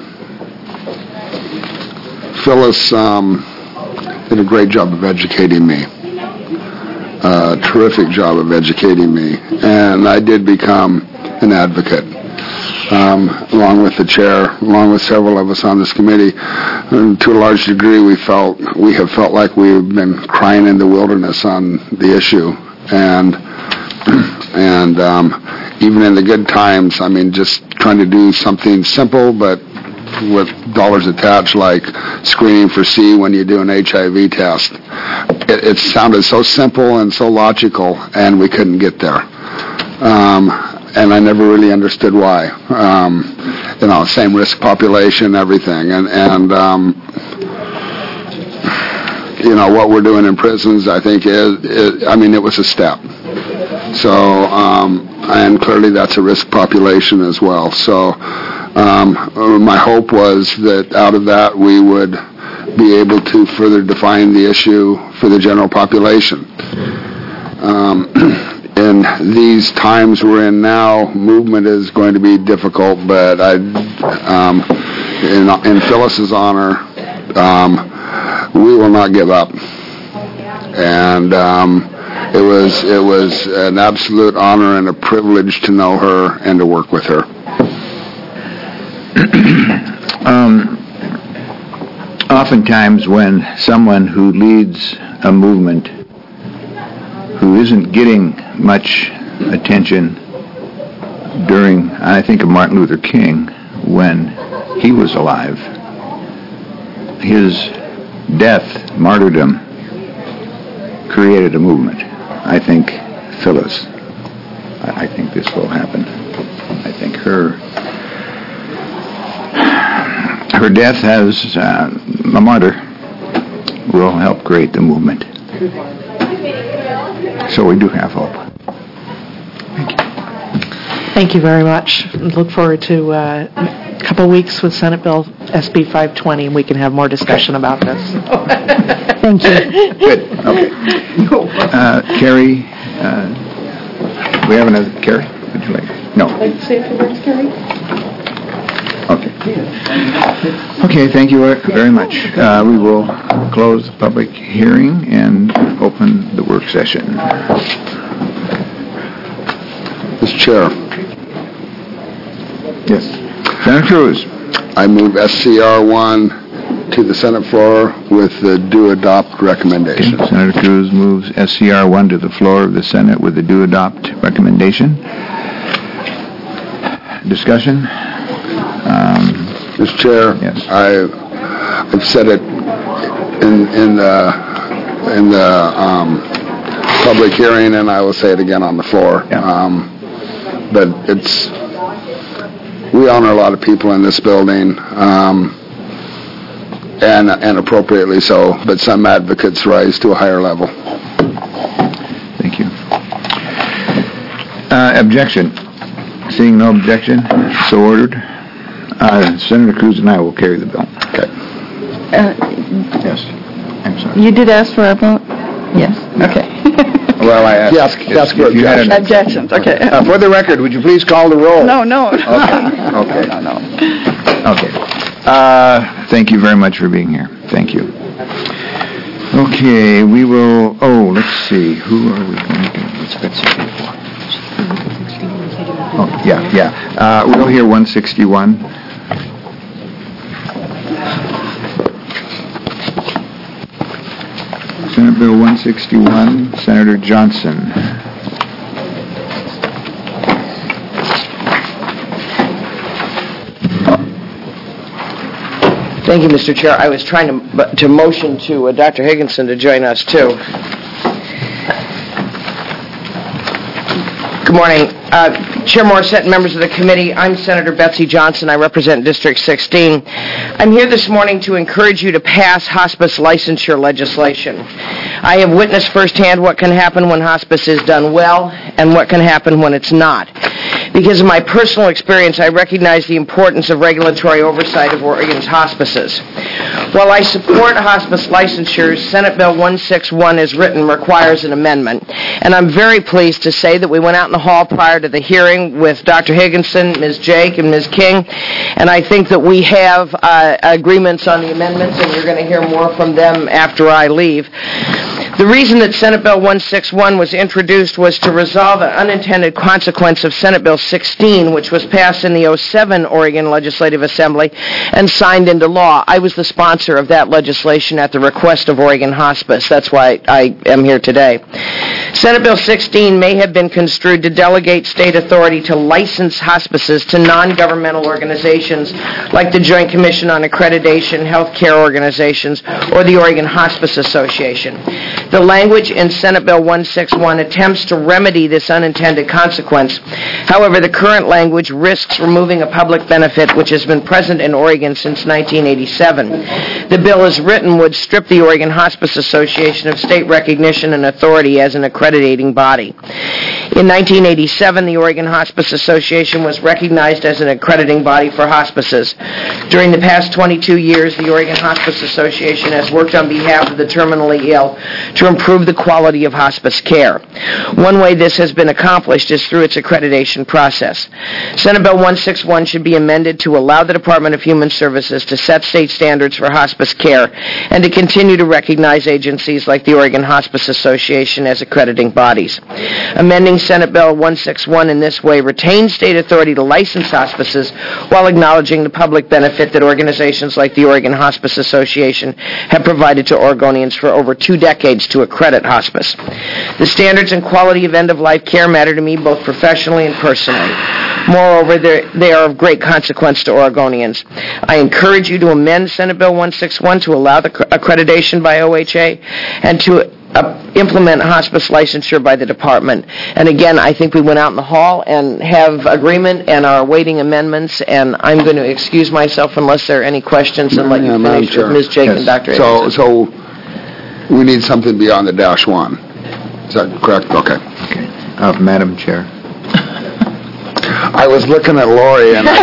Phyllis um, did a great job of educating me. A terrific job of educating me. And I did become an advocate, um, along with the chair, along with several of us on this committee. And to a large degree, we felt we have felt like we've been crying in the wilderness on the issue. And and um, even in the good times, I mean, just trying to do something simple but with dollars attached, like screening for C when you do an H I V test. It, it sounded so simple and so logical, and we couldn't get there. Um, and I never really understood why. Um, you know, same risk population, everything. And, and um, you know, what we're doing in prisons, I think, is, is I mean, it was a step. So, um, and clearly that's a risk population as well. So, um, my hope was that out of that we would be able to further define the issue for the general population. Um, in these times we're in now, movement is going to be difficult, but I, um, in, in Phyllis's honor, um, we will not give up. And um, it was it was an absolute honor and a privilege to know her and to work with her.
um, oftentimes when someone who leads a movement who isn't getting much attention during, I think of Martin Luther King, when he was alive, his death, martyrdom, created a movement. I think Phyllis, I, I think this will happen. I think her her death as uh, a martyr will help create the movement. So we do have hope. Thank you.
Thank you very much. Look forward to uh, a couple of weeks with Senate Bill S B five twenty, and we can have more discussion about this.
Thank you.
Good. Okay. Uh, Carrie, uh, we have another Carrie? Would you like? No.
Like to say a few words, Carrie?
Okay. Okay, thank you very much. Uh, we will close the public hearing and open the work session.
Mister Chair.
Yes. Senator Cruz.
I move S C R one to the Senate floor with the do adopt recommendation.
Okay. Senator Cruz moves S C R one to the floor of the Senate with the do adopt recommendation. Discussion? Um,
Mister Chair,
yes.
I, I've said it in, in the, in the um, public hearing, and I will say it again on the floor.
Yeah.
Um, but it's, we honor a lot of people in this building, um, and and appropriately so, but some advocates rise to a higher level.
Thank you. Uh, objection. Seeing no objection, so ordered. Uh, Senator Cruz and I will carry the bill.
Okay.
Yes. I'm sorry.
You did ask for a vote? Yes. Okay.
Well, I asked.
Yes,
if-
that's
if
good.
you had an-
Objections, okay.
Uh, For the record, would you please call the roll?
No, no.
Okay, okay.
No, no.
Okay. Uh, Thank you very much for being here. Thank you. Okay, we will, oh, let's see, who are we going to, what's Betsy here for? Oh, yeah, yeah. Uh, We'll hear one sixty-one. Senate Bill one sixty-one, Senator Johnson.
Thank you, Mister Chair. I was trying to to motion to uh, Doctor Higginson to join us, too. Good morning. Uh, Chair Morissette and members of the committee, I'm Senator Betsy Johnson. I represent District sixteen. I'm here this morning to encourage you to pass hospice licensure legislation. I have witnessed firsthand what can happen when hospice is done well and what can happen when it's not. Because of my personal experience, I recognize the importance of regulatory oversight of Oregon's hospices. While I support hospice licensure, Senate Bill one sixty-one as written requires an amendment. And I'm very pleased to say that we went out in the hall prior to the hearing with Doctor Higginson, Miz Jake, and Miz King, and I think that we have uh, agreements on the amendments, and you're going to hear more from them after I leave. The reason that Senate Bill one sixty-one was introduced was to resolve an unintended consequence of Senate Bill sixteen, which was passed in the oh seven Oregon Legislative Assembly and signed into law. I was the sponsor of that legislation at the request of Oregon Hospice. That's why I am here today. Senate Bill sixteen may have been construed to delegate state authority to license hospices to non-governmental organizations like the Joint Commission on Accreditation, healthcare organizations, or the Oregon Hospice Association. The language in Senate Bill one sixty-one attempts to remedy this unintended consequence. However, the current language risks removing a public benefit which has been present in Oregon since nineteen eighty-seven. The bill as written would strip the Oregon Hospice Association of state recognition and authority as an accrediting body. In nineteen eighty-seven, the Oregon Hospice Association was recognized as an accrediting body for hospices. During the past twenty-two years, the Oregon Hospice Association has worked on behalf of the terminally ill to improve the quality of hospice care. One way this has been accomplished is through its accreditation process. Senate Bill one sixty-one should be amended to allow the Department of Human Services to set state standards for hospice care and to continue to recognize agencies like the Oregon Hospice Association as accrediting bodies. Amending Senate Bill one sixty-one in this way retains state authority to license hospices while acknowledging the public benefit that organizations like the Oregon Hospice Association have provided to Oregonians for over two decades to accredit hospice. The standards and quality of end-of-life care matter to me both professionally and personally. Moreover, they are of great consequence to Oregonians. I encourage you to amend Senate Bill one sixty-one to allow the accreditation by O H A and to uh, implement hospice licensure by the department. And again, I think we went out in the hall and have agreement and are awaiting amendments, and I'm going to excuse myself unless there are any questions and let you
Yeah,
finish with Miz Jake
Yes.
and Doctor
So,
Higginson.
so we need something beyond the dash one. Is that correct? Okay.
Okay. Uh, Madam Chair.
I was looking at Lori and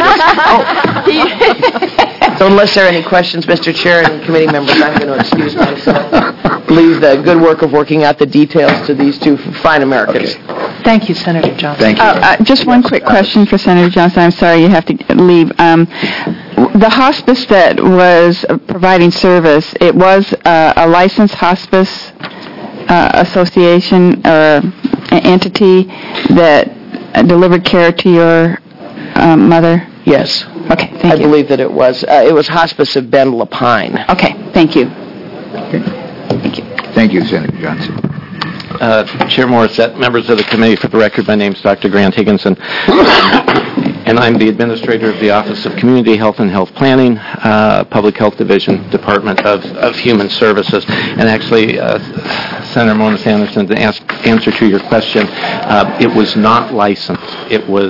I
So unless there are any questions, Mister Chair and committee members, I'm going to excuse myself. Leave the good work of working out the details to these two fine Americans.
Thank you, Senator Johnson.
Thank you.
Uh, uh, just one quick question for Senator Johnson. I'm sorry you have to leave. Um, the hospice that was uh, providing service, it was uh, a licensed hospice uh, association or entity that uh, delivered care to your um, mother?
Yes.
Okay, thank
I
you.
believe that it was. Uh, it was Hospice of Bend Lapine.
Okay, thank you.
Thank you. Thank you, Senator Johnson.
Uh, Chair Morissette, members of the committee, for the record, my name is Doctor Grant Higginson, and I'm the administrator of the Office of Community Health and Health Planning, uh, Public Health Division, Department of, of Human Services. And actually, uh, Senator Mona Sanderson, to ask, answer to your question, uh, it was not licensed. It was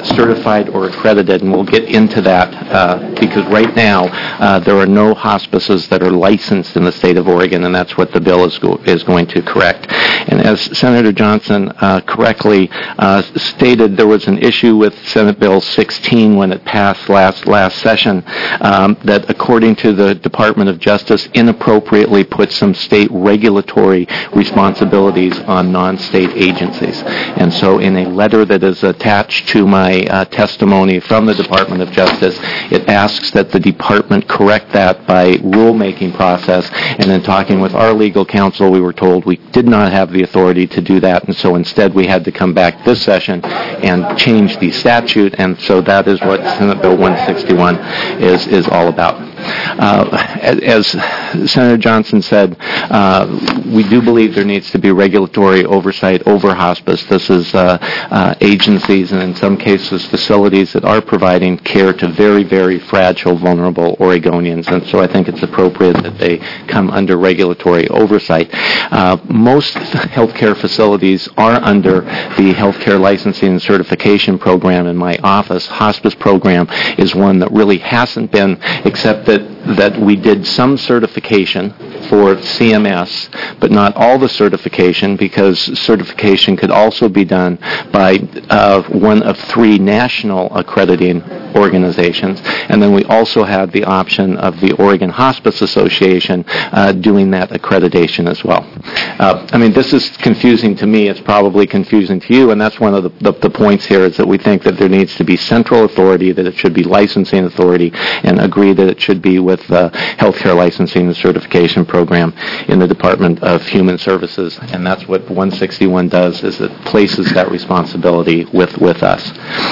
certified or accredited, and we'll get into that uh, because right now uh, there are no hospices that are licensed in the state of Oregon, and that's what the bill is, go- is going to correct. And as Senator Johnson uh, correctly uh, stated, there was an issue with Senate Bill sixteen when it passed last last session um, that, according to the Department of Justice, inappropriately put some state regulatory responsibilities on non-state agencies. And so in a letter that is attached to my uh, testimony from the Department of Justice, it asks that the department correct that by rulemaking process. And in talking with our legal counsel, we were told we did not have the authority to do that, and so instead we had to come back this session and change the statute, and so that is what Senate Bill one sixty-one is, is all about. Uh, as Senator Johnson said, uh, we do believe there needs to be regulatory oversight over hospice. This is uh, uh, agencies and in some cases facilities that are providing care to very, very fragile, vulnerable Oregonians, and so I think it's appropriate that they come under regulatory oversight. Uh, most healthcare facilities are under the Healthcare Licensing and Certification Program in my office. Hospice program is one that really hasn't been, except that that we did some certification for C M S, but not all the certification, because certification could also be done by uh, one of three national accrediting organizations. And then we also had the option of the Oregon Hospice Association uh, doing that accreditation as well. Uh, I mean, this is confusing to me. It's probably confusing to you, and that's one of the, the, the points here, is that we think that there needs to be central authority, that it should be licensing authority, and agree that it should be with the Healthcare Licensing and Certification Program in the Department of Human Services, and that's what one sixty-one does, is it places that responsibility with, with us.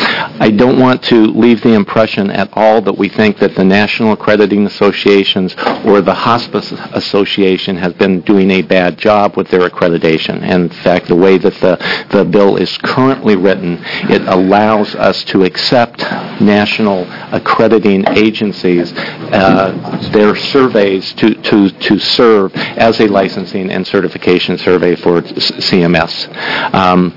I don't want to leave the impression at all that we think that the National Accrediting Associations or the Hospice Association has been doing a bad job with their accreditation. And in fact, the way that the, the bill is currently written, it allows us to accept national accrediting agencies, uh, their surveys to, to, to serve as a licensing and certification survey for C M S. Um,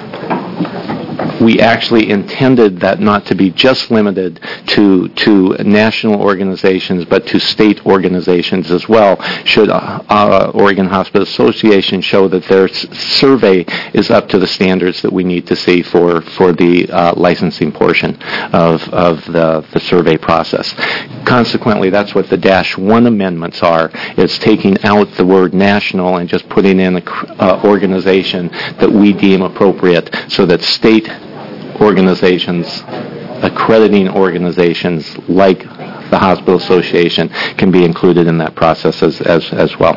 we actually intended that not to be just limited to to national organizations, but to state organizations as well, should uh, uh, Oregon Hospice Association show that their s- survey is up to the standards that we need to see for, for the uh, licensing portion of, of the, the survey process. Consequently, that's what the dash one amendments are. It's taking out the word national and just putting in an uh, organization that we deem appropriate, so that state organizations, accrediting organizations like the Hospital Association, can be included in that process as, as, as well.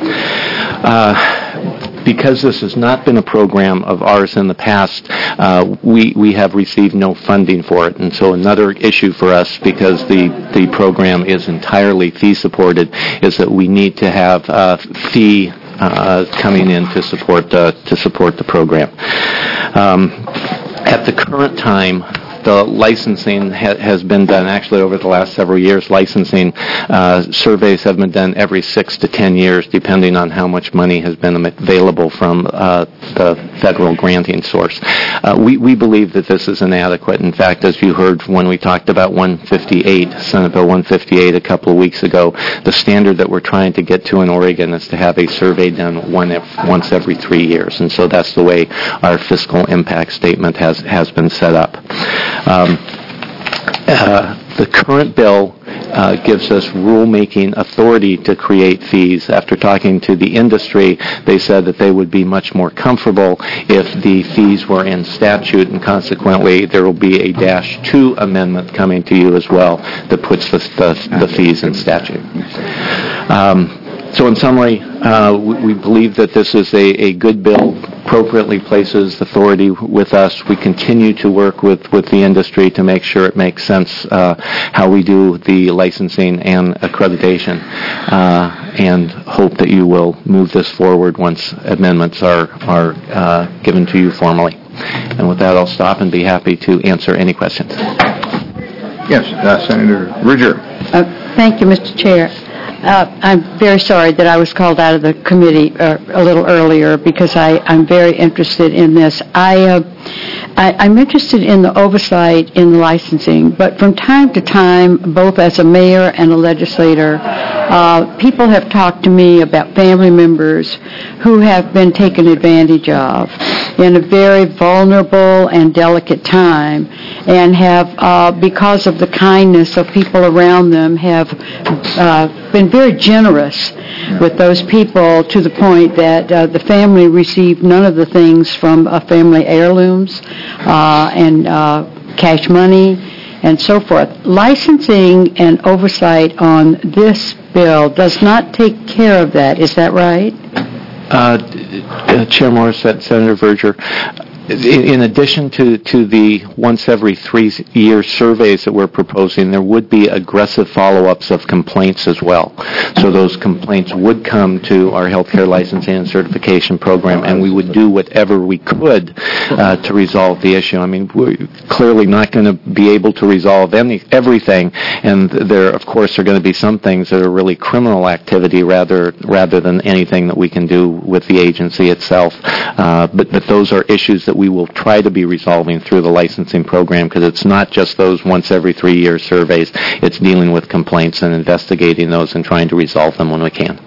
Uh, because this has not been a program of ours in the past, uh, we, we have received no funding for it. And so another issue for us, because the, the program is entirely fee-supported, is that we need to have uh, fee uh, coming in to support, uh, to support the program. Um, At the current time, the licensing ha- has been done, actually over the last several years, licensing uh, surveys have been done every six to ten years, depending on how much money has been available from uh, the federal granting source. Uh, we, we believe that this is inadequate. In fact, as you heard when we talked about one fifty-eight, Senate Bill one fifty-eight a couple of weeks ago, the standard that we're trying to get to in Oregon is to have a survey done one ev- once every three years. And so that's the way our fiscal impact statement has, has been set up. Um, uh, the current bill uh, gives us rulemaking authority to create fees. After talking to the industry, they said that they would be much more comfortable if the fees were in statute, and consequently there will be a dash two amendment coming to you as well that puts the, the, the fees in statute. Um, So in summary, uh, we, we believe that this is a, a good bill, appropriately places authority with us. We continue to work with, with the industry to make sure it makes sense uh, how we do the licensing and accreditation, uh, and hope that you will move this forward once amendments are, are uh, given to you formally. And with that, I'll stop and be happy to answer any questions.
Yes, uh, Senator Ridger.
Uh, Thank you, Mister Chair.
Uh, I'm very sorry that I was called out of the committee uh, a little earlier because I, I'm very interested in this. I, uh, I, I'm interested in the oversight in the licensing, but from time to time, both as a mayor and a legislator, uh, people have talked to me about family members who have been taken advantage of in a very vulnerable and delicate time, and have, uh, because of the kindness of people around them, have uh, been very generous with those people to the point that uh, the family received none of the things from uh, family heirlooms uh, and uh, cash money and so forth. Licensing and oversight on this bill does not take care of that. Is that right?
Uh, uh, Chair Morissette, Senator Verger, in, in addition to, to the once every three year surveys that we're proposing, there would be aggressive follow-ups of complaints as well. So those complaints would come to our healthcare licensing and certification program, and we would do whatever we could uh, to resolve the issue. I mean, we're clearly not going to be able to resolve any everything, and there, of course, are going to be some things that are really criminal activity rather rather than anything that we can do with the agency itself. Uh, but, but those are issues that we will try to be resolving through the licensing program, because it's not just those once every three year surveys. It's dealing with complaints and investigating those and trying to resolve them when we can.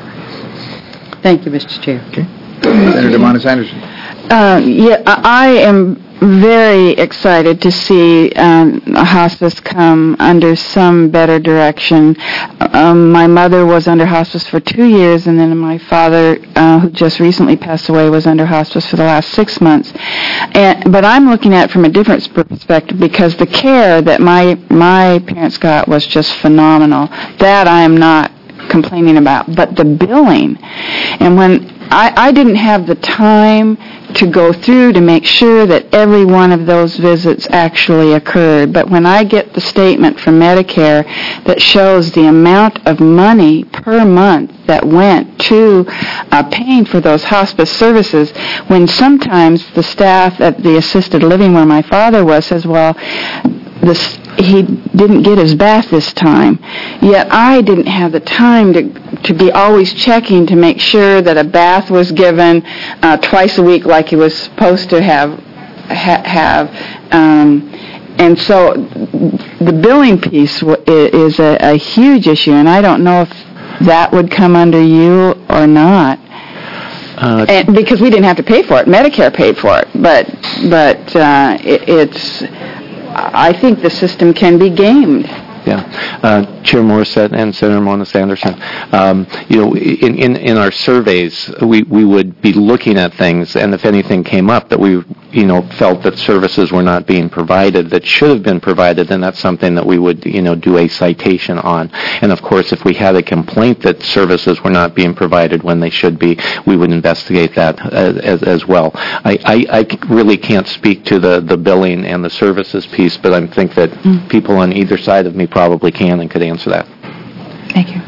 Thank you, Mister Chair.
Okay. Senator Monis Anderson.
Uh, yeah, I I am very excited to see um, hospice come under some better direction. Um, my mother was under hospice for two years, and then my father, uh, who just recently passed away, was under hospice for the last six months. And, but I'm looking at it from a different perspective, because the care that my my parents got was just phenomenal. That I am not complaining about, but the billing. And when I, I didn't have the time to go through to make sure that every one of those visits actually occurred. But when I get the statement from Medicare that shows the amount of money per month that went to uh, paying for those hospice services, when sometimes the staff at the assisted living where my father was says, well, this, he didn't get his bath this time. Yet I didn't have the time to to be always checking to make sure that a bath was given uh, twice a week like he was supposed to have. Ha- have. Um, and so the billing piece w- is a, a huge issue, and I don't know if that would come under you or not. Uh, and because we didn't have to pay for it. Medicare paid for it. But, but uh, it, it's... I think the system can be gamed.
Yeah. Uh, Chair Morissette and Senator Monis Anderson, um, you know, in, in, in our surveys, we, we would be looking at things, and if anything came up that we, you know, felt that services were not being provided that should have been provided, then that's something that we would, you know, do a citation on. And of course, if we had a complaint that services were not being provided when they should be, we would investigate that as, as, as well. I, I, I really can't speak to the, the billing and the services piece, but I think that mm. people on either side of me probably can and could answer that.
Thank you.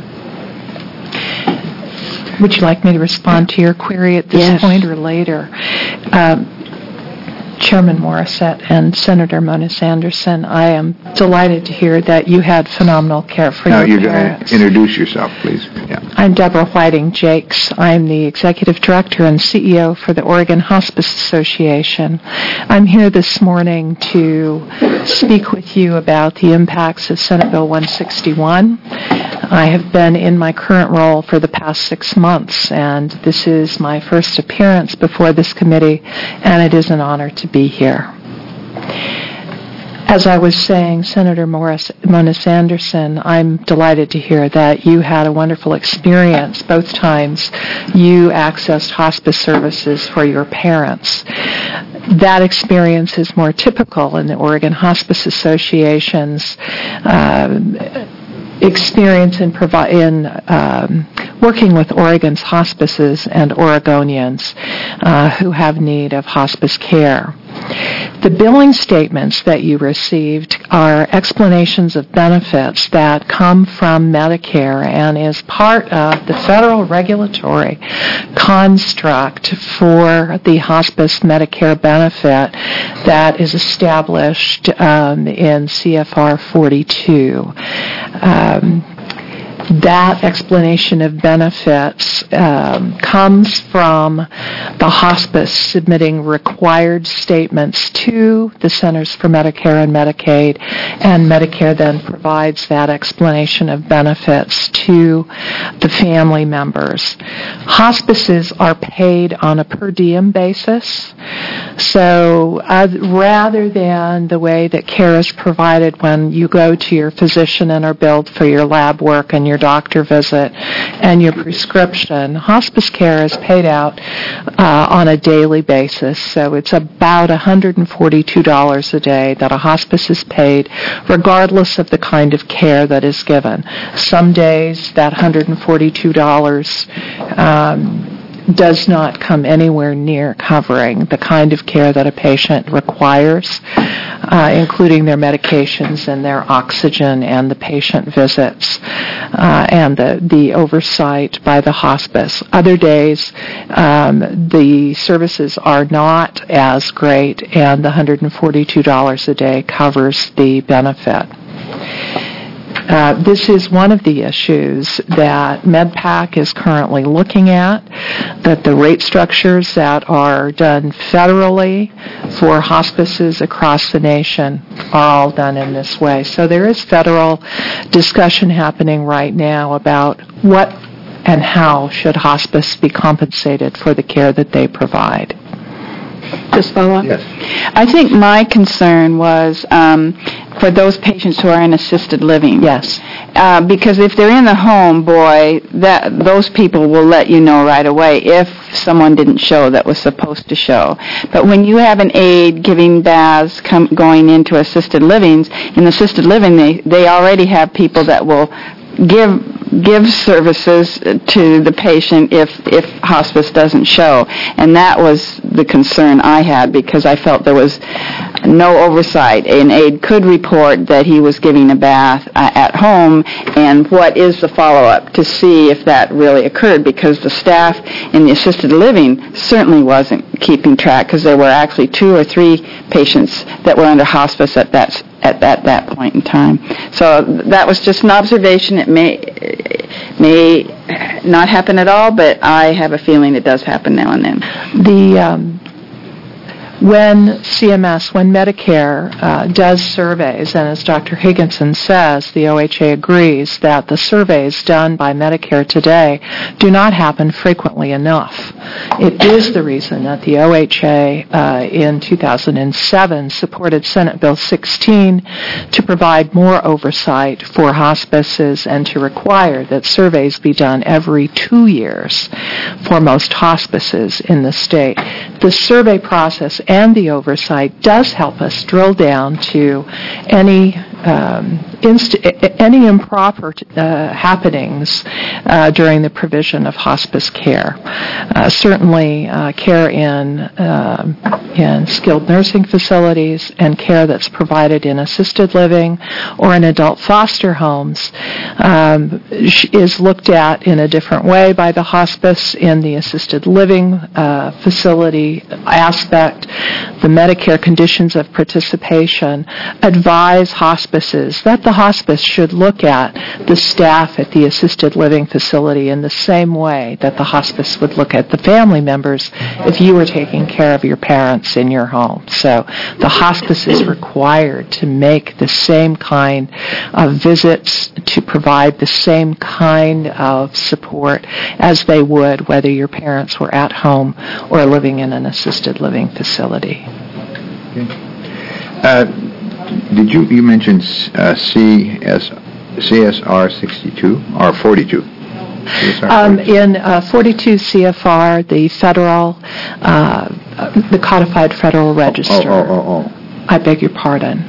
Would you like me to respond to your query at this
yes.
point or later? Um, Chairman Morissette and Senator Monis Anderson, I am delighted to hear that you had phenomenal care for
now
your
you're
parents.
Going to introduce yourself, please. Yeah.
I'm Deborah Whiting-Jakes. I'm the Executive Director and C E O for the Oregon Hospice Association. I'm here this morning to speak with you about the impacts of Senate Bill one sixty-one. I have been in my current role for the past six months, and this is my first appearance before this committee, and it is an honor to be here. As I was saying, Senator Morris, Monis Anderson, I'm delighted to hear that you had a wonderful experience both times you accessed hospice services for your parents. That experience is more typical in the Oregon Hospice Association's uh, experience in, provi- in um, working with Oregon's hospices and Oregonians uh, who have need of hospice care. The billing statements that you received are explanations of benefits that come from Medicare and is part of the federal regulatory construct for the hospice Medicare benefit that is established um, in C F R forty-two. Um, that explanation of benefits um, comes from the hospice submitting required statements to the Centers for Medicare and Medicaid, and Medicare then provides that explanation of benefits to the family members. Hospices are paid on a per diem basis, so uh, rather than the way that care is provided when you go to your physician and are billed for your lab work and your doctor visit and your prescription, hospice care is paid out uh, on a daily basis. So it's about one hundred forty-two dollars a day that a hospice is paid, regardless of the kind of care that is given. Some days that one hundred forty-two dollars um, does not come anywhere near covering the kind of care that a patient requires, uh, including their medications and their oxygen and the patient visits uh, and the, the oversight by the hospice. Other days, um, the services are not as great, and the one hundred forty-two dollars a day covers the benefit. Uh, this is one of the issues that MedPAC is currently looking at, that the rate structures that are done federally for hospices across the nation are all done in this way. So there is federal discussion happening right now about what and how should hospice be compensated for the care that they provide.
Just follow up?
Yes.
I think my concern was um, for those patients who are in assisted living.
Yes.
Uh, because if they're in the home, boy, that those people will let you know right away if someone didn't show that was supposed to show. But when you have an aide giving baths come, going into assisted livings, in assisted living they, they already have people that will give give services to the patient if if hospice doesn't show, and that was the concern I had, because I felt there was no oversight. An aide could report that he was giving a bath uh, at home, and what is the follow-up to see if that really occurred, because the staff in the assisted living certainly wasn't keeping track, because there were actually two or three patients that were under hospice at that at that, that point in time. So that was just an observation. It may may not happen at all, but I have a feeling it does happen now and then.
The um, when C M S, when Medicare uh, does surveys, and as Doctor Higginson says, the O H A agrees that the surveys done by Medicare today do not happen frequently enough. It is the reason that the O H A uh, in two thousand seven supported Senate Bill sixteen to provide more oversight for hospices and to require that surveys be done every two years for most hospices in the state. The survey process and the oversight does help us drill down to any um, inst- any improper uh, happenings uh, during the provision of hospice care. Uh, certainly, uh, care in uh, in skilled nursing facilities and care that's provided in assisted living or in adult foster homes um, is looked at in a different way by the hospice. In the assisted living uh, facility aspect, the Medicare conditions of participation advise hospices that the hospice should look at the staff at the assisted living facility in the same way that the hospice would look at the family members if you were taking care of your parents in your home. So the hospice is required to make the same kind of visits, to provide the same kind of support as they would whether your parents were at home or living in an assisted living facility.
Uh, did you, you mentioned uh, C S, C S R sixty-two or forty-two?
Um, in uh, forty-two C F R, the federal, uh, the codified Federal Register.
Oh, oh, oh, oh.
I beg your pardon.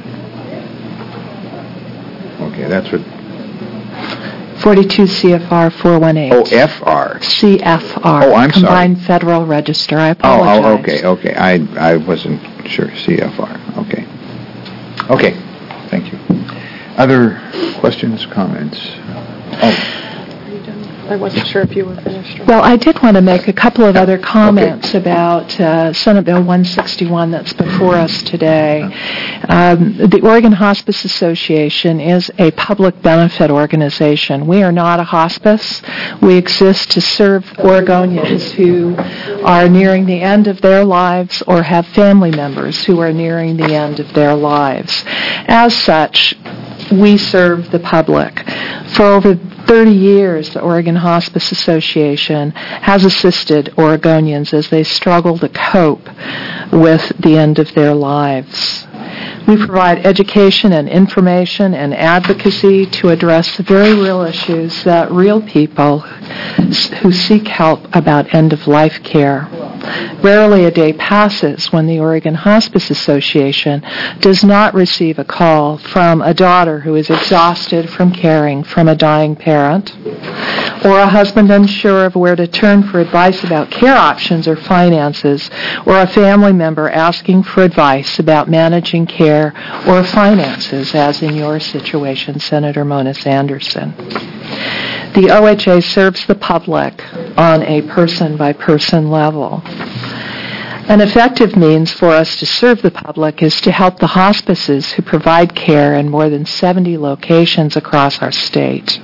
Okay, that's what...
forty-two C F R four one eight.
Oh, F R.
C F R.
Oh, I'm sorry.
Combined Federal Register. I apologize.
Oh, oh, okay, okay. I I wasn't sure. C F R. Okay. Okay. Thank you. Other questions, comments? Oh.
I wasn't sure if you were finished.
Well, I did want to make a couple of other comments about uh, Senate Bill one sixty-one that's before us today. Um, the Oregon Hospice Association is a public benefit organization. We are not a hospice. We exist to serve Oregonians who are nearing the end of their lives or have family members who are nearing the end of their lives. As such, we serve the public. For over thirty years, the Oregon Hospice Association has assisted Oregonians as they struggle to cope with the end of their lives. We provide education and information and advocacy to address the very real issues that real people who seek help about end-of-life care. Rarely a day passes when the Oregon Hospice Association does not receive a call from a daughter who is exhausted from caring from a dying parent, or a husband unsure of where to turn for advice about care options or finances, or a family member asking for advice about managing care or finances, as in your situation, Senator Mona Sanderson. The O H A serves the public on a person-by-person level. An effective means for us to serve the public is to help the hospices who provide care in more than seventy locations across our state.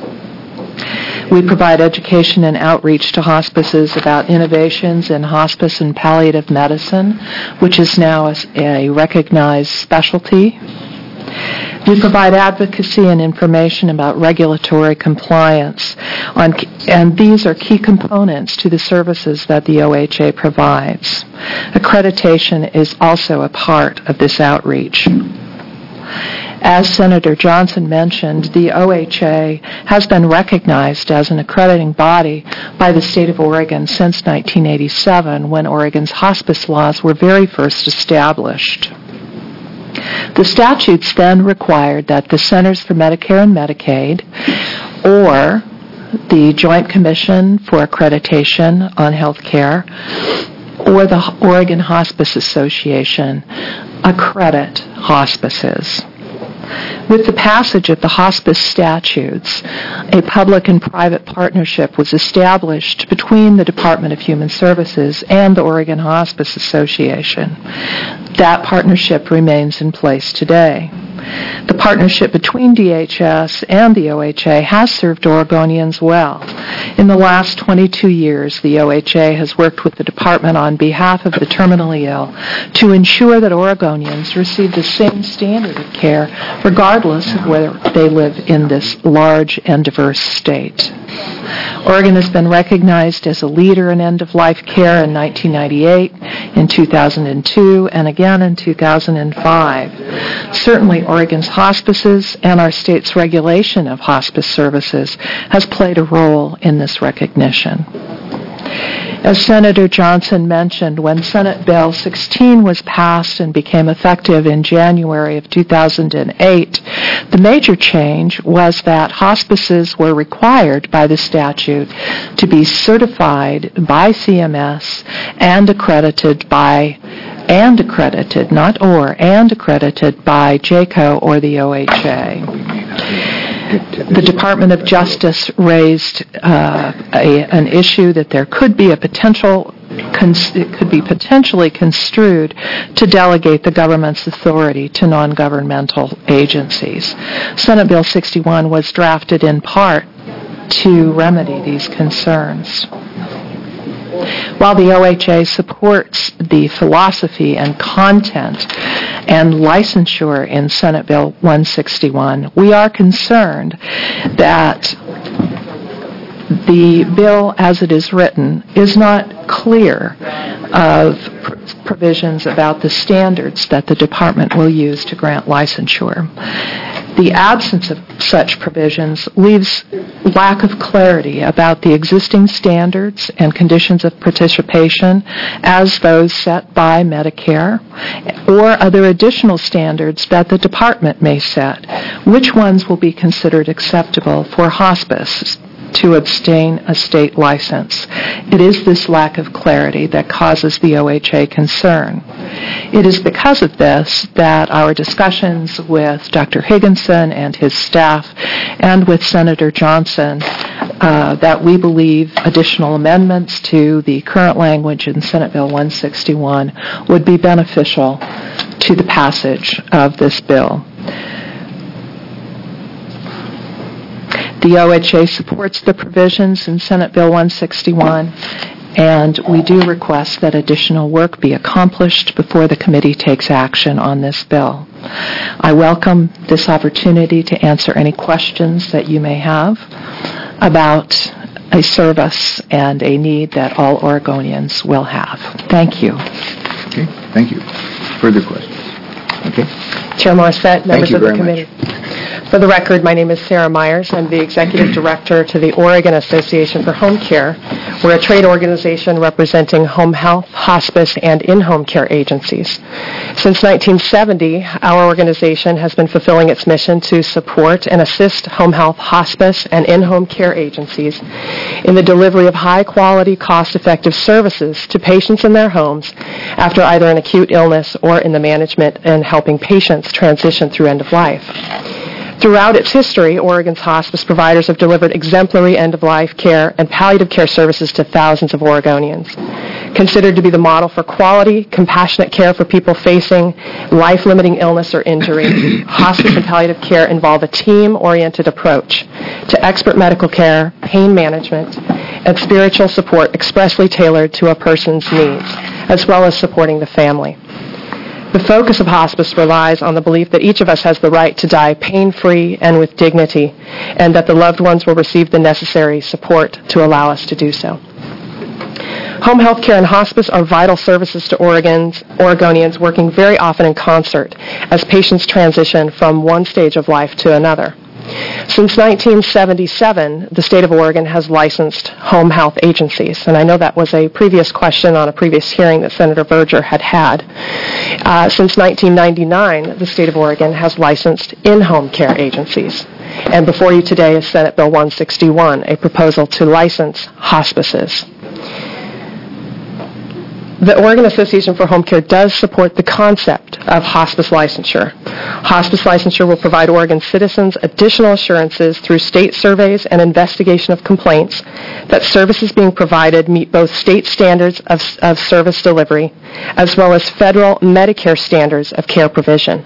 We provide education and outreach to hospices about innovations in hospice and palliative medicine, which is now a, a recognized specialty. We provide advocacy and information about regulatory compliance, on, and these are key components to the services that the O H A provides. Accreditation is also a part of this outreach. As Senator Johnson mentioned, the O H A has been recognized as an accrediting body by the state of Oregon since nineteen eighty-seven, when Oregon's hospice laws were very first established. The statutes then required that the Centers for Medicare and Medicaid or the Joint Commission for Accreditation on Health Care or the Oregon Hospice Association accredit hospices. With the passage of the hospice statutes, a public and private partnership was established between the Department of Human Services and the Oregon Hospice Association. That partnership remains in place today. The partnership between D H S and the O H A has served Oregonians well. In the last twenty-two years, the O H A has worked with the department on behalf of the terminally ill to ensure that Oregonians receive the same standard of care regardless of whether they live in this large and diverse state. Oregon has been recognized as a leader in end-of-life care in nineteen ninety-eight, in two thousand two, and again in two thousand five. Certainly, Oregon's hospices and our state's regulation of hospice services has played a role in this recognition. As Senator Johnson mentioned, when Senate Bill sixteen was passed and became effective in January of two thousand eight, the major change was that hospices were required by the statute to be certified by C M S and accredited by and accredited, not or, and accredited by J C O or the O H A. The Department of Justice raised uh, a, an issue that there could be a potential, cons- it could be potentially construed to delegate the government's authority to non-governmental agencies. Senate Bill sixty-one was drafted in part to remedy these concerns. While the O H A supports the philosophy and content and licensure in Senate Bill one sixty-one, we are concerned that the bill as it is written is not clear of pr- provisions about the standards that the department will use to grant licensure. The absence of such provisions leaves lack of clarity about the existing standards and conditions of participation as those set by Medicare or other additional standards that the department may set. Which ones will be considered acceptable for hospice? to obtain a state license. It is this lack of clarity that causes the O H A concern. It is because of this that our discussions with Doctor Higginson and his staff and with Senator Johnson uh, that we believe additional amendments to the current language in Senate Bill one sixty-one would be beneficial to the passage of this bill. The O H A supports the provisions in Senate Bill one sixty-one, and we do request that additional work be accomplished before the committee takes action on this bill. I welcome this opportunity to answer any questions that you may have about a service and a need that all Oregonians will have. Thank you.
Okay, thank you. Further questions? Okay.
Chair Morissette, members
you
of the
very
committee.
much.
For the record, my name is Sarah Myers. I'm the Executive Director to the Oregon Association for Home Care. We're a trade organization representing home health, hospice, and in-home care agencies. Since nineteen seventy, our organization has been fulfilling its mission to support and assist home health, hospice, and in-home care agencies in the delivery of high-quality, cost-effective services to patients in their homes after either an acute illness or in the management and helping patients transition through end of life. Throughout its history, Oregon's hospice providers have delivered exemplary end-of-life care and palliative care services to thousands of Oregonians. Considered to be the model for quality, compassionate care for people facing life-limiting illness or injury, hospice and palliative care involve a team-oriented approach to expert medical care, pain management, and spiritual support expressly tailored to a person's needs, as well as supporting the family. The focus of hospice relies on the belief that each of us has the right to die pain-free and with dignity, and that the loved ones will receive the necessary support to allow us to do so. Home health care and hospice are vital services to Oregons, Oregonians working very often in concert as patients transition from one stage of life to another. Since nineteen seventy-seven, the state of Oregon has licensed home health agencies, and I know that was a previous question on a previous hearing that Senator Berger had had. Uh, since nineteen ninety-nine, the state of Oregon has licensed in-home care agencies. And before you today is Senate Bill one sixty-one, a proposal to license hospices. The Oregon Association for Home Care does support the concept of hospice licensure. Hospice licensure will provide Oregon citizens additional assurances through state surveys and investigation of complaints that services being provided meet both state standards of, of service delivery as well as federal Medicare standards of care provision.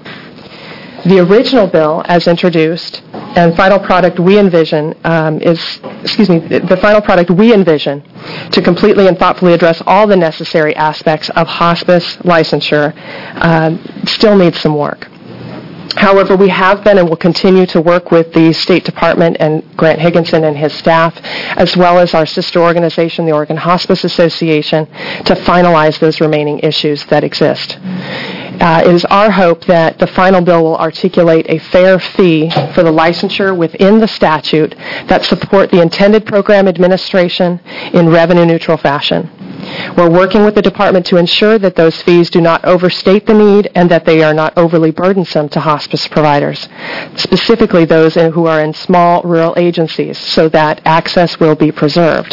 The original bill, as introduced, and final product we envision um, is, excuse me, the final product we envision to completely and thoughtfully address all the necessary aspects of hospice licensure uh, still needs some work. However, we have been and will continue to work with the State Department and Grant Higginson and his staff, as well as our sister organization, the Oregon Hospice Association, to finalize those remaining issues that exist. Uh, it is our hope that the final bill will articulate a fair fee for the licensure within the statute that support the intended program administration in revenue-neutral fashion. We're working with the department to ensure that those fees do not overstate the need and that they are not overly burdensome to hospice providers, specifically those in, who are in small rural agencies, so that access will be preserved.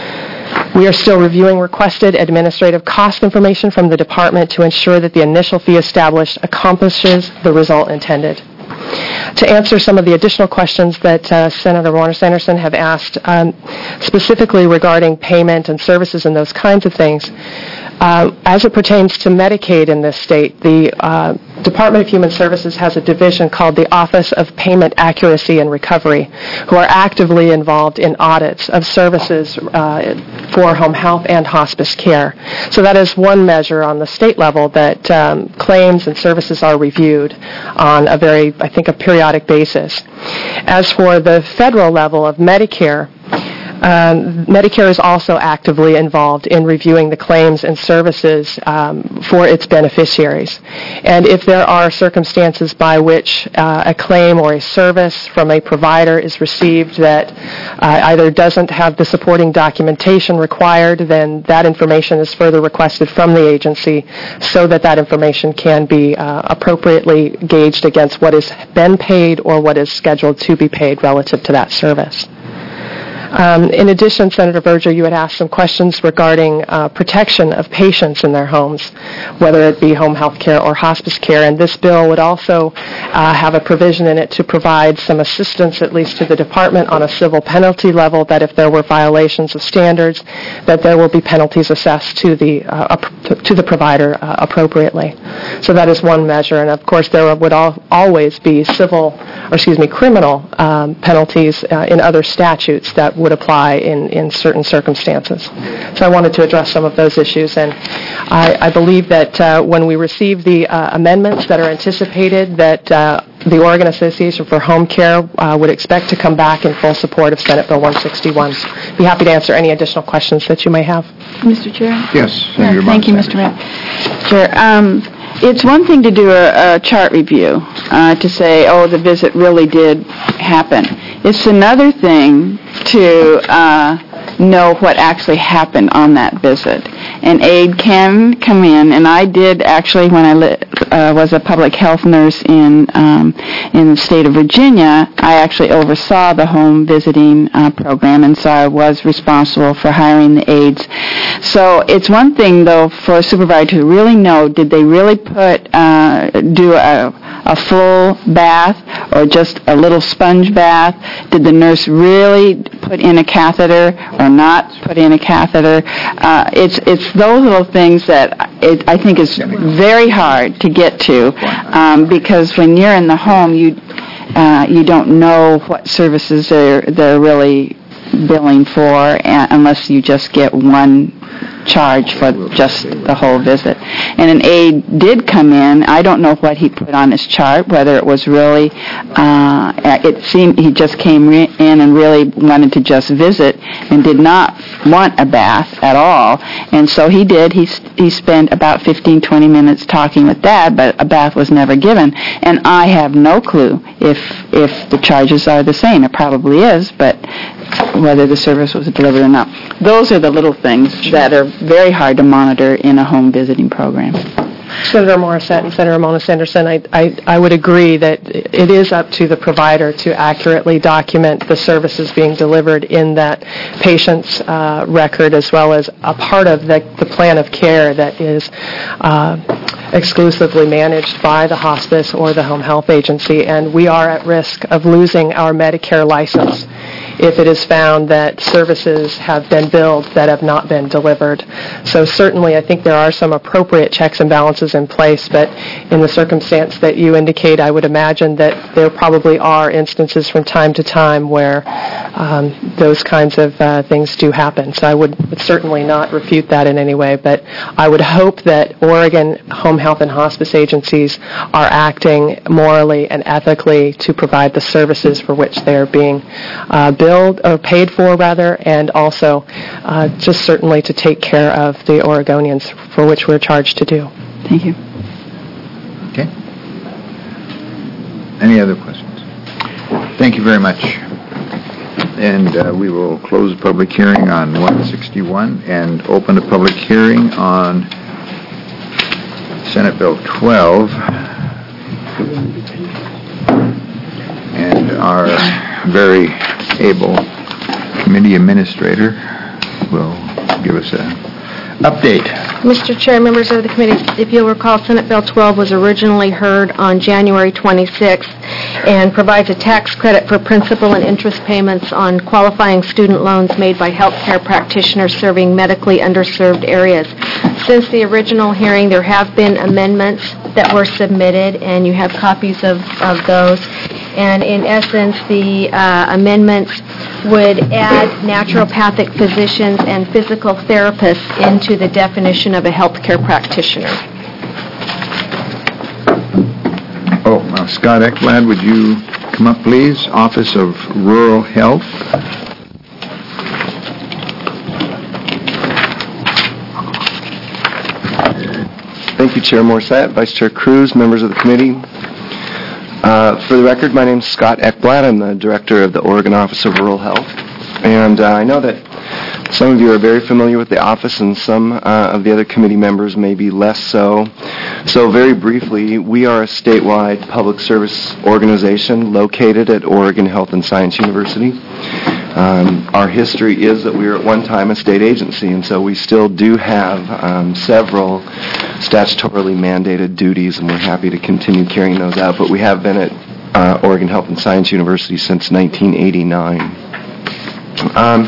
We are still reviewing requested administrative cost information from the department to ensure that the initial fee established accomplishes the result intended. To answer some of the additional questions that uh, Senator Warner-Sanderson have asked, um, specifically regarding payment and services and those kinds of things, uh, as it pertains to Medicaid in this state, the uh, Department of Human Services has a division called the Office of Payment Accuracy and Recovery, who are actively involved in audits of services uh, for home health and hospice care. So that is one measure on the state level that um, claims and services are reviewed on a very, I think, a periodic basis. As for the federal level of Medicare, Um, Medicare is also actively involved in reviewing the claims and services um, for its beneficiaries. And if there are circumstances by which uh, a claim or a service from a provider is received that uh, either doesn't have the supporting documentation required, then that information is further requested from the agency so that that information can be uh, appropriately gauged against what has been paid or what is scheduled to be paid relative to that service. Um, in addition, Senator Berger, you had asked some questions regarding uh, protection of patients in their homes, whether it be home health care or hospice care, and this bill would also uh, have a provision in it to provide some assistance, at least to the department, on a civil penalty level, that if there were violations of standards, that there will be penalties assessed to the uh, to the provider uh, appropriately. So that is one measure, and of course there would al- always be civil, or excuse me, criminal um, penalties uh, in other statutes that would apply in, in certain circumstances. So I wanted to address some of those issues, and I, I believe that uh, when we receive the uh, amendments that are anticipated, that uh, the Oregon Association for Home Care uh, would expect to come back in full support of Senate Bill one sixty-one. Be happy to answer any additional questions that you may have.
Mister Chair?
Yes,
Yeah,
Senator
thank you, Mister Mayor. Chair, um, it's one thing to do a, a chart review, uh, to say, oh, the visit really did happen. It's another thing to uh, know what actually happened on that visit. An aide can come in, and I did actually, when I li- uh, was a public health nurse in um, in the state of Virginia, I actually oversaw the home visiting uh, program, and so I was responsible for hiring the aides. So it's one thing, though, for a supervisor to really know, did they really put, uh, do a, a full bath or just a little sponge bath? Did the nurse really put in a catheter or not put in a catheter? Uh, it's it's those little things that it, I think is very hard to get to, um, because when you're in the home, you uh, you don't know what services they're they're really billing for, uh, unless you just get one charge for just the whole visit. And an aide did come in. I don't know what he put on his chart, whether it was really, uh, it seemed he just came re- in and really wanted to just visit and did not want a bath at all. And so he did. He he spent about fifteen, twenty minutes talking with Dad, but a bath was never given. And I have no clue if if the charges are the same. It probably is, but whether the service was delivered or not. Those are the little things that are very hard to monitor in a home visiting program.
Senator Morissette and Senator Mona Sanderson, I, I, I would agree that it is up to the provider to accurately document the services being delivered in that patient's uh, record, as well as a part of the, the plan of care that is uh, exclusively managed by the hospice or the home health agency. And we are at risk of losing our Medicare license if it is found that services have been billed that have not been delivered. So certainly I think there are some appropriate checks and balances in place, but in the circumstance that you indicate, I would imagine that there probably are instances from time to time where um, those kinds of uh, things do happen. So I would, would certainly not refute that in any way, but I would hope that Oregon home health and hospice agencies are acting morally and ethically to provide the services for which they are being uh, billed, or paid for rather, and also uh, just certainly to take care of the Oregonians, for which we're charged to do.
Thank you.
Okay. Any other questions? Thank you very much. And uh, we will close the public hearing on one sixty-one and open the public hearing on Senate Bill twelve. And our very able committee administrator will give us a update.
Mister Chair, members of the committee, if you'll recall, Senate Bill twelve was originally heard on January twenty-sixth and provides a tax credit for principal and interest payments on qualifying student loans made by healthcare practitioners serving medically underserved areas. Since the original hearing, there have been amendments that were submitted, and you have copies of, of those. And in essence, the uh, amendments would add naturopathic physicians and physical therapists into the definition of a healthcare practitioner.
Oh, uh, Scott Ekblad, would you come up, please? Office of Rural Health.
Thank you, Chair Morissette, Vice Chair Cruz, members of the committee. Uh, for the record, my name is Scott Ekblad. I'm the director of the Oregon Office of Rural Health. And uh, I know that some of you are very familiar with the office, and some uh, of the other committee members may be less so. So very briefly, we are a statewide public service organization located at Oregon Health and Science University. Um, our history is that we were at one time a state agency, and so we still do have um, several statutorily mandated duties, and we're happy to continue carrying those out. But we have been at uh, Oregon Health and Science University since nineteen eighty-nine. Um,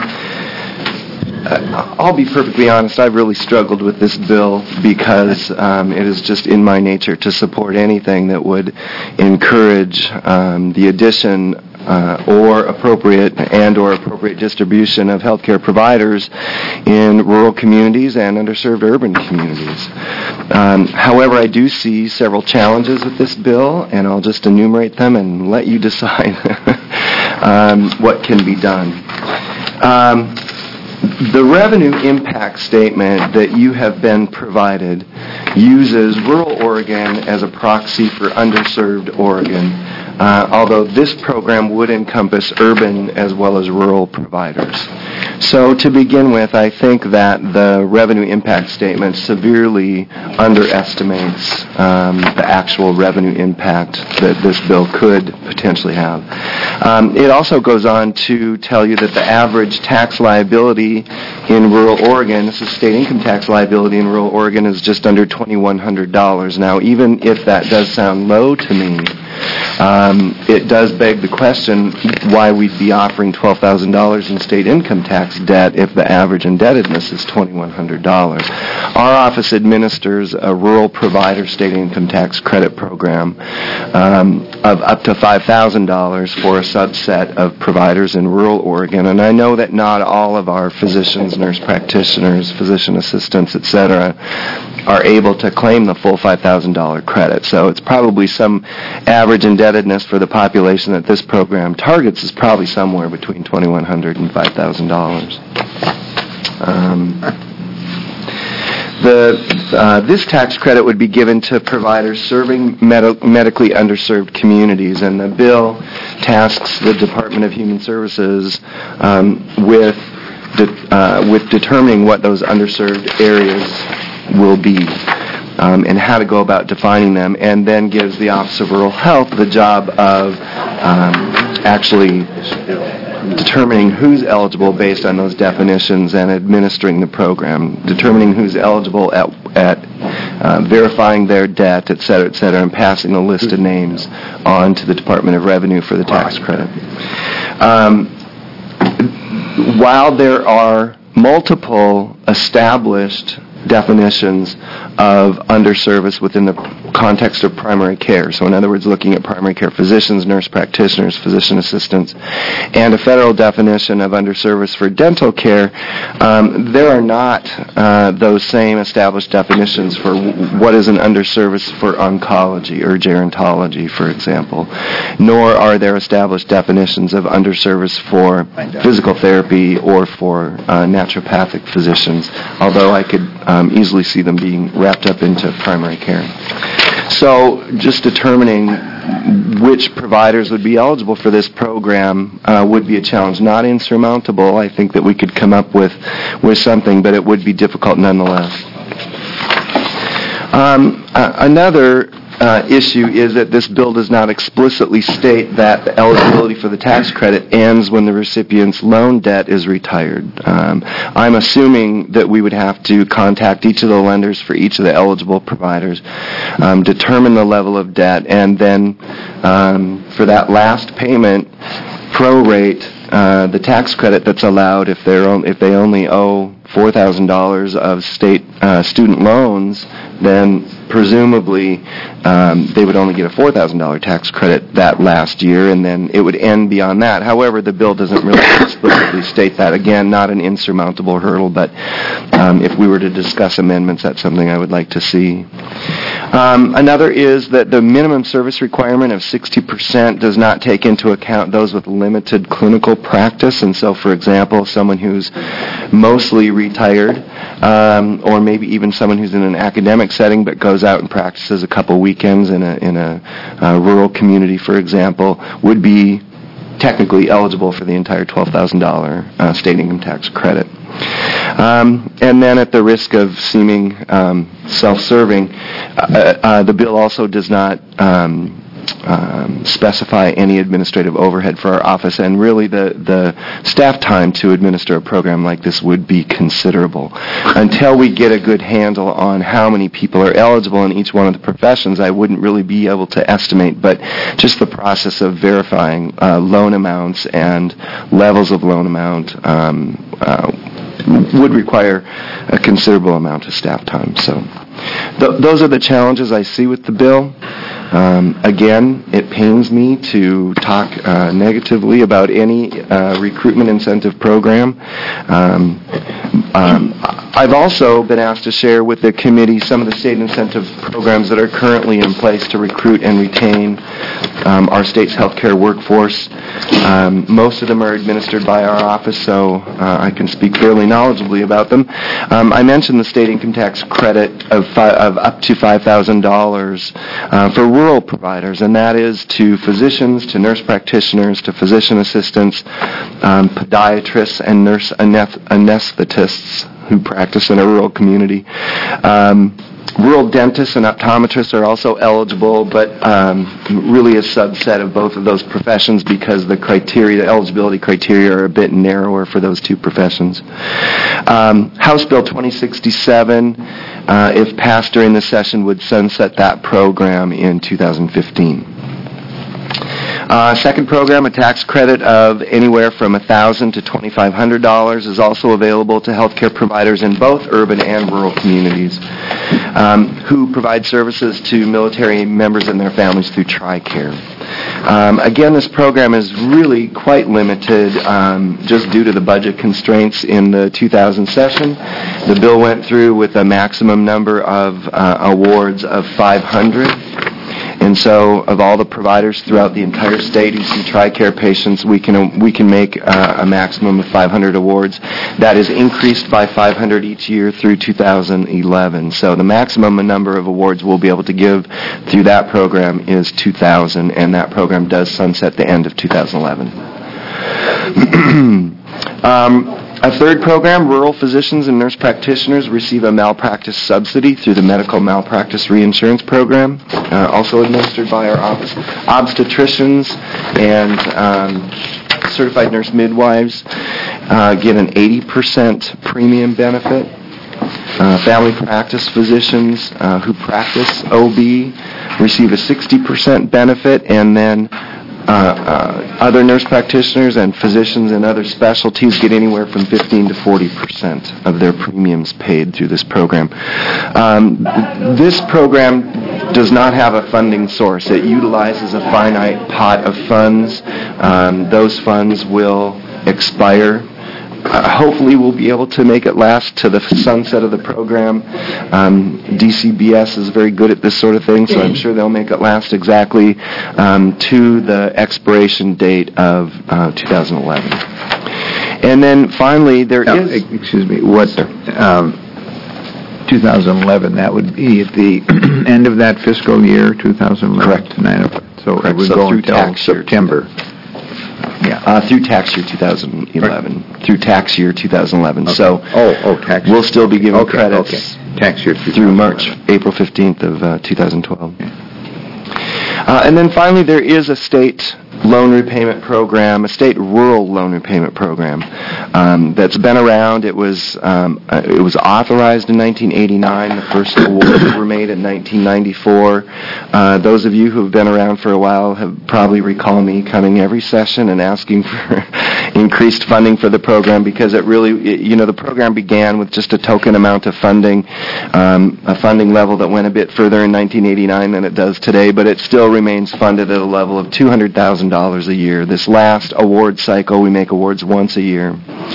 I'll be perfectly honest, I've really struggled with this bill because um, it is just in my nature to support anything that would encourage um, the addition uh, or appropriate and or appropriate distribution of healthcare providers in rural communities and underserved urban communities. Um, however, I do see several challenges with this bill, and I'll just enumerate them and let you decide um, what can be done. Um, The revenue impact statement that you have been provided uses rural Oregon as a proxy for underserved Oregon, uh, although this program would encompass urban as well as rural providers. So to begin with, I think that the revenue impact statement severely underestimates um, the actual revenue impact that this bill could potentially have. Um, it also goes on to tell you that the average tax liability in rural Oregon, this is state income tax liability in rural Oregon, is just under twenty-one hundred dollars. Now, even if that does sound low to me, um, it does beg the question why we'd be offering twelve thousand dollars in state income tax debt if the average indebtedness is twenty-one hundred dollars. Our office administers a rural provider state income tax credit program um, of up to five thousand dollars for a subset of providers in rural Oregon, and I know that not all of our physicians, nurse practitioners, physician assistants, et cetera, are able to claim the full five thousand dollars credit. So it's probably some average indebtedness for the population that this program targets is probably somewhere between twenty-one hundred dollars and five thousand dollars. Um, the, uh, this tax credit would be given to providers serving med- medically underserved communities, and the bill tasks the Department of Human Services um, with de- uh, with determining what those underserved areas will be um, and how to go about defining them, and then gives the Office of Rural Health the job of um, actually determining who's eligible based on those definitions and administering the program, determining who's eligible at, at uh, verifying their debt, et cetera, et cetera, and passing a list of names on to the Department of Revenue for the tax credit. Um, while there are multiple established definitions of underservice within the context of primary care. So in other words, looking at primary care physicians, nurse practitioners, physician assistants, and a federal definition of underservice for dental care, um, there are not uh, those same established definitions for w- what is an underservice for oncology or gerontology, for example, nor are there established definitions of underservice for physical therapy or for uh, naturopathic physicians, although I could um, easily see them being wrapped up into primary care. So just determining which providers would be eligible for this program uh, would be a challenge. Not insurmountable. I think that we could come up with, with something, but it would be difficult nonetheless. Um, uh, another uh, issue is that this bill does not explicitly state that the eligibility for the tax credit ends when the recipient's loan debt is retired. Um, I'm assuming that we would have to contact each of the lenders for each of the eligible providers, um, determine the level of debt, and then um, for that last payment, prorate uh, the tax credit that's allowed if they're on, if they only owe four thousand dollars of state uh, student loans, then presumably um, they would only get a four thousand dollars tax credit that last year, and then it would end beyond that. However, the bill doesn't really explicitly state that. Again, not an insurmountable hurdle, but um, if we were to discuss amendments, that's something I would like to see. Um, another is that the minimum service requirement of sixty percent does not take into account those with limited clinical practice, and so, for example, someone who's mostly retired, um, or maybe even someone who's in an academic setting but goes out and practices a couple weekends in a in a uh, rural community, for example, would be technically eligible for the entire twelve thousand dollars uh, state income tax credit. Um, and then, at the risk of seeming um, self-serving, uh, uh, the bill also does not um, um, specify any administrative overhead for our office, and really the, the staff time to administer a program like this would be considerable. Until we get a good handle on how many people are eligible in each one of the professions, I wouldn't really be able to estimate, but just the process of verifying uh, loan amounts and levels of loan amount um, uh, would require a considerable amount of staff time. So th- those are the challenges I see with the bill. Um, again, it pains me to talk uh, negatively about any uh, recruitment incentive program. Um, um, I've also been asked to share with the committee some of the state incentive programs that are currently in place to recruit and retain um, our state's healthcare workforce. Um, most of them are administered by our office, so uh, I can speak fairly knowledgeably about them. Um, I mentioned the state income tax credit of, fi- of up to five thousand dollars uh, for rural providers, and that is to physicians, to nurse practitioners, to physician assistants, um, podiatrists, and nurse aneth- anesthetists who practice in a rural community. Um, Rural dentists and optometrists are also eligible, but um, really a subset of both of those professions because the criteria, the eligibility criteria are a bit narrower for those two professions. Um, House Bill twenty sixty-seven, uh, if passed during the session, would sunset that program in two thousand fifteen. Uh, second program, a tax credit of anywhere from one thousand dollars to twenty-five hundred dollars is also available to healthcare providers in both urban and rural communities um, who provide services to military members and their families through TRICARE. Um, again, this program is really quite limited um, just due to the budget constraints in the two thousand session. The bill went through with a maximum number of uh, awards of five hundred. And so, of all the providers throughout the entire state who see TRICARE patients, we can we can make uh, a maximum of five hundred awards. That is increased by five hundred each year through two thousand eleven. So the maximum number of awards we'll be able to give through that program is two thousand, and that program does sunset the end of two thousand eleven. um, A third program, rural physicians and nurse practitioners receive a malpractice subsidy through the Medical Malpractice Reinsurance Program, uh, also administered by our office. Obstetricians and um, certified nurse midwives uh, get an eighty percent premium benefit. Uh, family practice physicians uh, who practice O B receive a sixty percent benefit, and then Uh, uh, other nurse practitioners and physicians in other specialties get anywhere from fifteen to forty percent of their premiums paid through this program. Um, this program does not have a funding source. It utilizes a finite pot of funds. Um, those funds will expire. Uh, hopefully we'll be able to make it last to the sunset of the program. Um, D C B S is very good at this sort of thing, so I'm sure they'll make it last exactly um, to the expiration date of uh, two thousand eleven. And then finally, there
now,
is...
Excuse me, what... Um, two thousand eleven, that would be at the end of that fiscal year, two thousand eleven?
Correct.
So
Correct.
it would
So
go
through
until
tax year
September. Yeah.
Uh, through tax year two thousand eleven. Right. Through tax year two thousand eleven.
Okay.
So
oh, oh, tax
we'll still be giving
okay,
credits
okay. Tax year
through March, April fifteenth of uh, two thousand twelve. Okay. Uh, and then finally, there is a state loan repayment program, a state rural loan repayment program um, that's been around. It was um, uh, it was authorized in nineteen eighty-nine. The first awards were made in nineteen ninety-four. Uh, those of you who have been around for a while have probably recall me coming every session and asking for increased funding for the program because it really, it, you know, the program began with just a token amount of funding, um, a funding level that went a bit further in nineteen eighty-nine than it does today, but it still remains funded at a level of two hundred thousand dollars a year. This last award cycle, we make awards once a year.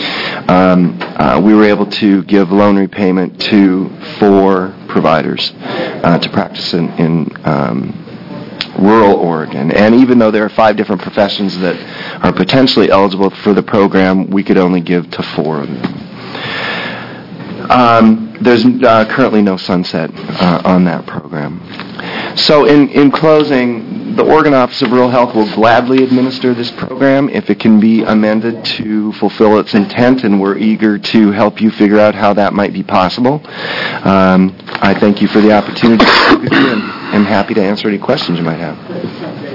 Um, uh, we were able to give loan repayment to four providers uh, to practice in, in um, rural Oregon. And even though there are five different professions that are potentially eligible for the program, we could only give to four of them. Um, there's uh, currently no sunset uh, on that program. So in, in closing, the Oregon Office of Rural Health will gladly administer this program if it can be amended to fulfill its intent, and we're eager to help you figure out how that might be possible. Um, I thank you for the opportunity to speak with you, and I'm happy to answer any questions you might have.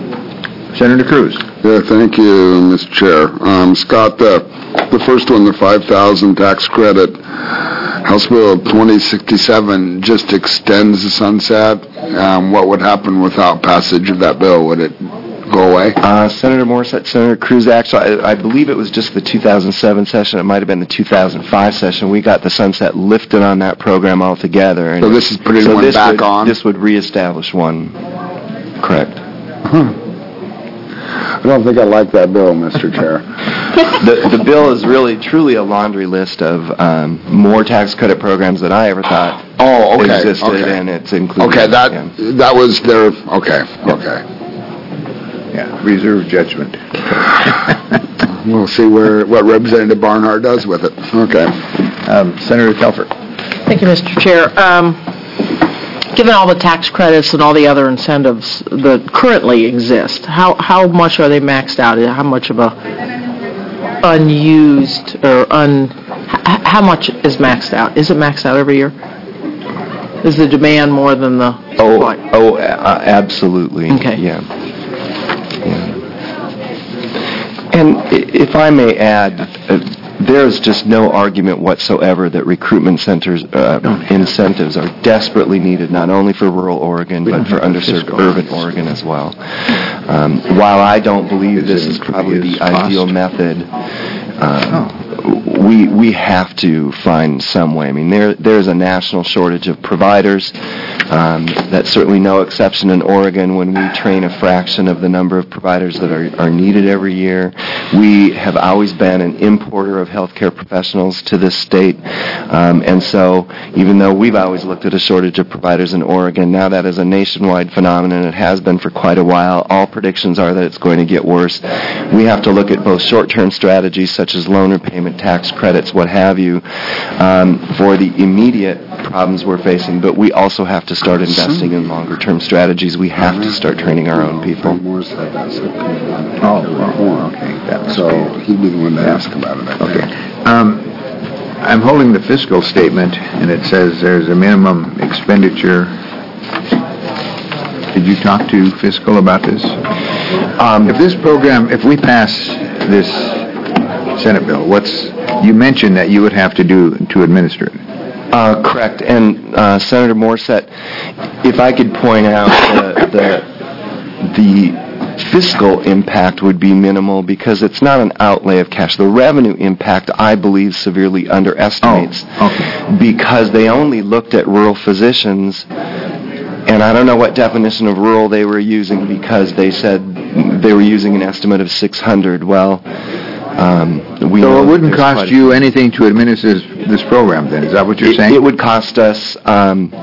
Senator Cruz.
Yeah, thank you, Mister Chair. Um, Scott, the, the first one, the five thousand tax credit, House Bill twenty sixty-seven just extends the sunset. Um, what would happen without passage of that bill? Would it go away?
Uh, Senator Morissette, Senator Cruz, actually, I, I believe it was just the two thousand seven session. It might have been the two thousand five session. We got the sunset lifted on that program altogether. And
so this is putting
so
one
this
back
would,
on?
This would reestablish one. Correct.
Huh. I don't think I like that bill, Mister Chair.
the, the bill is really, truly a laundry list of um, more tax credit programs than I ever thought
oh, okay,
existed,
okay.
and it's included.
Okay, that
yeah.
that was their, okay, okay.
Yeah, reserve judgment.
We'll see where what Representative Barnhart does with it. Okay.
Um, Senator Telford.
Thank you, Mister Chair. Um, given all the tax credits and all the other incentives that currently exist, how how much are they maxed out? How much of a unused or un h- how much is maxed out? Is it maxed out every year? Is the demand more than the
oh
supply?
oh uh, absolutely.
Okay.
Yeah. yeah. And i- if I may add. Uh, There's just no argument whatsoever that recruitment centers uh, incentives are desperately needed, not only for rural Oregon, but for underserved urban Oregon as well. Um, while I don't believe this is probably the ideal method, uh, we we have to find some way. I mean, there there's a national shortage of providers. Um, that's certainly no exception in Oregon when we train a fraction of the number of providers that are, are needed every year. We have always been an importer of healthcare professionals to this state, um, and so even though we've always looked at a shortage of providers in Oregon, now that is a nationwide phenomenon. It has been for quite a while. All predictions are that it's going to get worse. We have to look at both short-term strategies such as loan repayment, tax credits, what have you, um, for the immediate problems we're facing, but we also have to start investing in longer-term strategies. We have to start training our own people.
Oh, oh okay. That's
so
okay.
he'd be the one to ask about it, I think.
Okay. Um, I'm holding the fiscal statement, and it says there's a minimum expenditure. Did you talk to fiscal about this? Um, if this program, if we pass this Senate bill, what's, you mentioned that you would have to do to administer it.
Uh, correct. And uh, Senator Morissette, if I could point out the, the, the fiscal impact would be minimal because it's not an outlay of cash. The revenue impact, I believe, severely underestimates
oh, okay.
because they only looked at rural physicians, and I don't know what definition of rural they were using because they said they were using an estimate of six hundred. Well, Um, we
so it wouldn't cost you anything to administer this, this program, then? Is that what you're
it,
saying?
It would cost us um,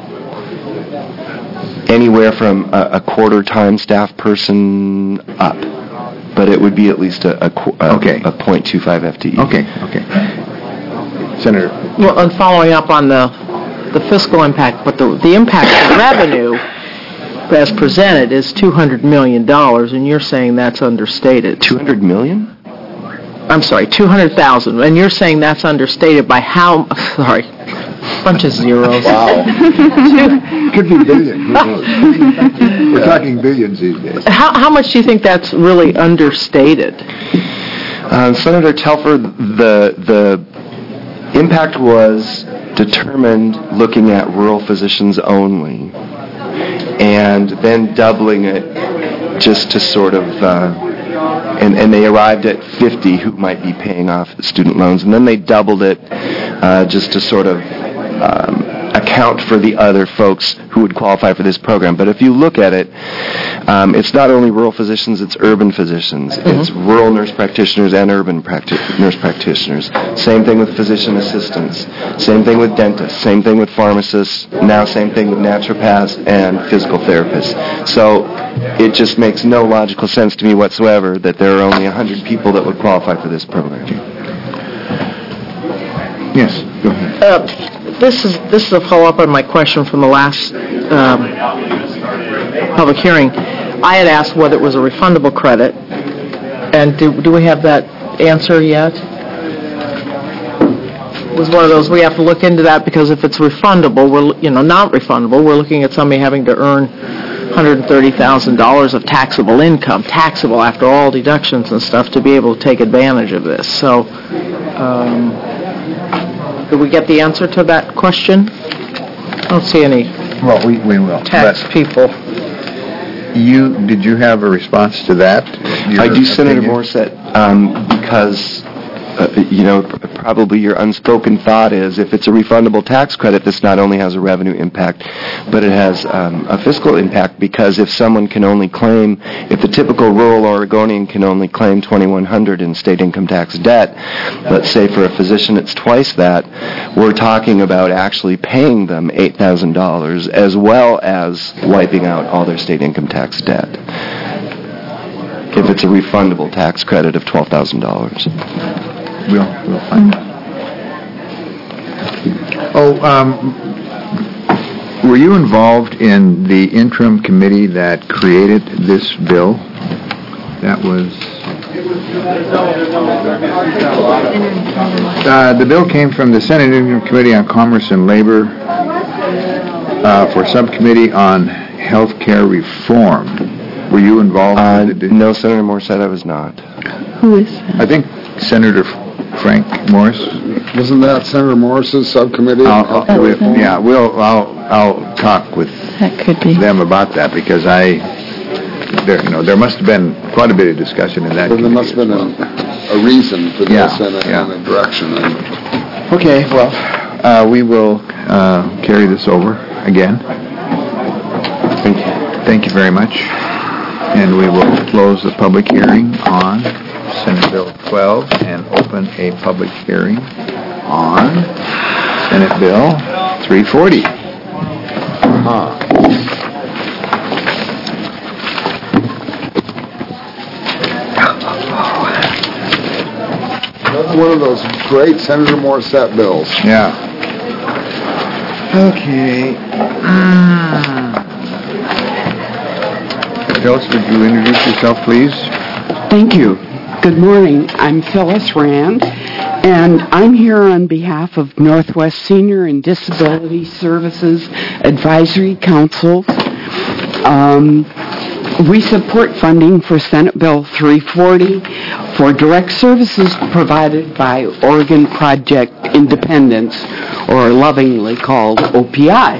anywhere from a, a quarter-time staff person up, but it would be at least a, a, a,
okay.
a point two five F T E.
Okay, okay. Senator?
Well, and following up on the the fiscal impact, but the, the impact of revenue as presented is two hundred million dollars, and you're saying that's understated.
two hundred million dollars?
I'm sorry, two hundred thousand dollars, and you're saying that's understated by how, sorry, bunch of zeros.
Wow. Could be billion. We're talking billions these days.
How, how much do you think that's really understated?
Uh, Senator Telford, the, the impact was determined looking at rural physicians only, and then doubling it just to sort of... Uh, And, and they arrived at fifty who might be paying off student loans, and then they doubled it uh, just to sort of um, account for the other folks who would qualify for this program. But if you look at it, um, it's not only rural physicians, it's urban physicians. Mm-hmm. It's rural nurse practitioners and urban practi- nurse practitioners. Same thing with physician assistants. Same thing with dentists. Same thing with pharmacists. Now same thing with naturopaths and physical therapists. So it just makes no logical sense to me whatsoever that there are only one hundred people that would qualify for this program.
Yes, go ahead.
Uh, this is this is a follow-up on my question from the last um, public hearing. I had asked whether it was a refundable credit, and do, do we have that answer yet? It was one of those, we have to look into that because if it's refundable, we're, you know, not refundable, we're looking at somebody having to earn
one hundred thirty thousand dollars of taxable income, taxable after all deductions and stuff, to be able to take advantage of this. So, um, did we get the answer to that question? I don't see any
Well, we, we will.
tax
But
people.
you, did you have a response to that? Your
I do, Senator
opinion?
Morissette, um, because, uh, you know, pr- probably your unspoken thought is if it's a refundable tax credit, this not only has a revenue impact, but it has um, a fiscal impact, because if someone can only claim, if the typical rural Oregonian can only claim twenty-one hundred dollars in state income tax debt, let's say for a physician it's twice that, we're talking about actually paying them eight thousand dollars as well as wiping out all their state income tax debt, if it's a refundable tax credit of twelve thousand dollars.
We'll, we'll find out. Oh, um, were you involved in the interim committee that created this bill? That was... Uh, the bill came from the Senate Interim Committee on Commerce and Labor uh, for Subcommittee on Health Care Reform. Were you involved?
Uh,
with it?
no, Senator Morissette, I was not.
Who is that?
I think Senator Frank Morris.
Wasn't that Senator Morris's subcommittee?
I'll, I'll, we, yeah, we'll. I'll. I'll talk with
That could be.
them about that, because I, there, you know, there must have been quite a bit of discussion in that.
Well, there must have been
committee
a, a reason for
Yeah,
this and a,
yeah.
and a direction. And
as well. Okay. Well, uh, we will uh, carry this over again.
Thank you.
Thank you very much, and we will close the public hearing on Senate Bill twelve and open a public hearing on Senate Bill three forty. Uh-huh.
Another one of those great Senator Morissette bills.
Yeah. Okay. Phyllis, would you introduce yourself, please?
Thank you. Good morning. I'm Phyllis Rand, and I'm here on behalf of Northwest Senior and Disability Services Advisory Council. Um, we support funding for Senate Bill three forty for direct services provided by Oregon Project Independence, or lovingly called O P I.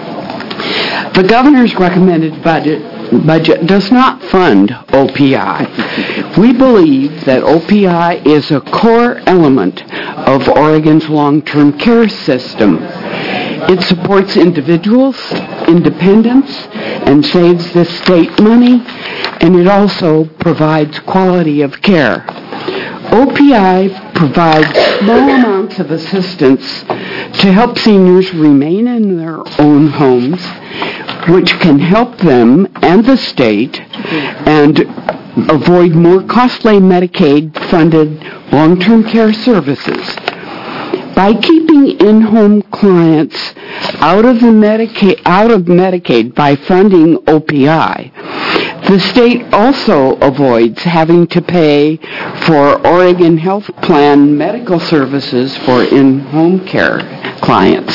The governor's recommended budget budget does not fund O P I. We believe that O P I is a core element of Oregon's long-term care system. It supports individuals, independence, and saves the state money, and it also provides quality of care. O P I provides small amounts of assistance to help seniors remain in their own homes, which can help them and the state and avoid more costly Medicaid-funded long-term care services. By keeping in-home clients out of the Medicaid, out of Medicaid by funding O P I, the state also avoids having to pay for Oregon Health Plan medical services for in-home care clients.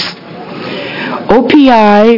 O P I,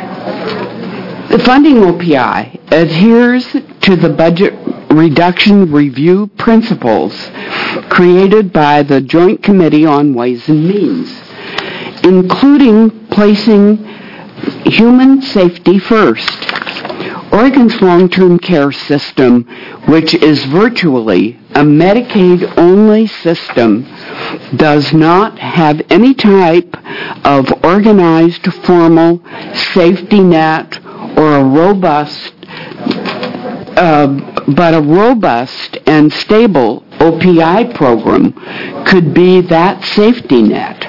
funding O P I adheres to the budget reduction review principles created by the Joint Committee on Ways and Means, including placing human safety first. Oregon's long-term care system, which is virtually a Medicaid-only system, does not have any type of organized formal safety net or a robust, uh, but a robust and stable O P I program could be that safety net.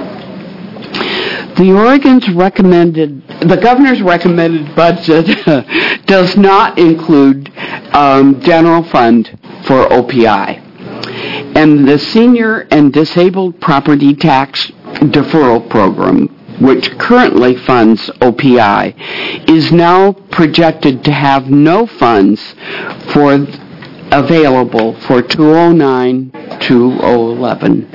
The Oregon's recommended, the governor's recommended budget does not include um, general fund for O P I. And the Senior and Disabled Property Tax Deferral Program, which currently funds O P I, is now projected to have no funds for available for two thousand nine to two thousand eleven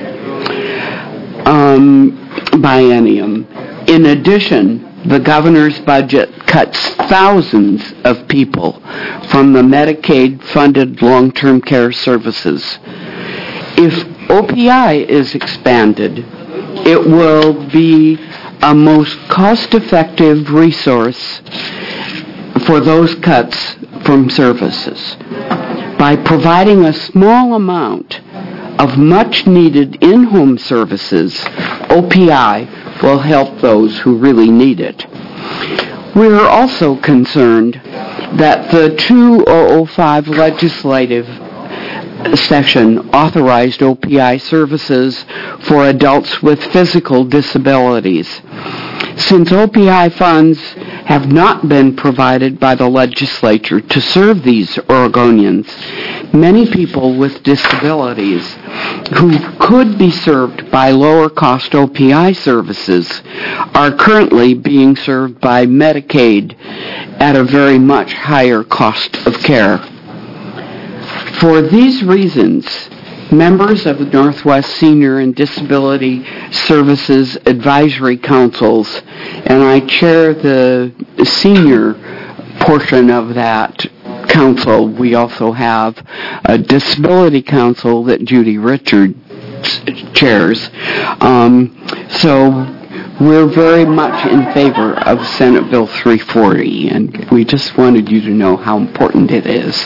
um, biennium. In addition, the governor's budget cuts thousands of people from the Medicaid-funded long-term care services. If O P I is expanded, it will be a most cost-effective resource for those cuts from services. By providing a small amount of much-needed in-home services, O P I will help those who really need it. We are also concerned that the two thousand five legislative session authorized O P I services for adults with physical disabilities. Since O P I funds have not been provided by the legislature to serve these Oregonians, many people with disabilities who could be served by lower-cost O P I services are currently being served by Medicaid at a very much higher cost of care. For these reasons, members of the Northwest Senior and Disability Services Advisory Councils, and I chair the senior portion of that council. We also have a disability council that Judy Richards chairs. Um, so we're very much in favor of Senate Bill three forty, and we just wanted you to know how important it is.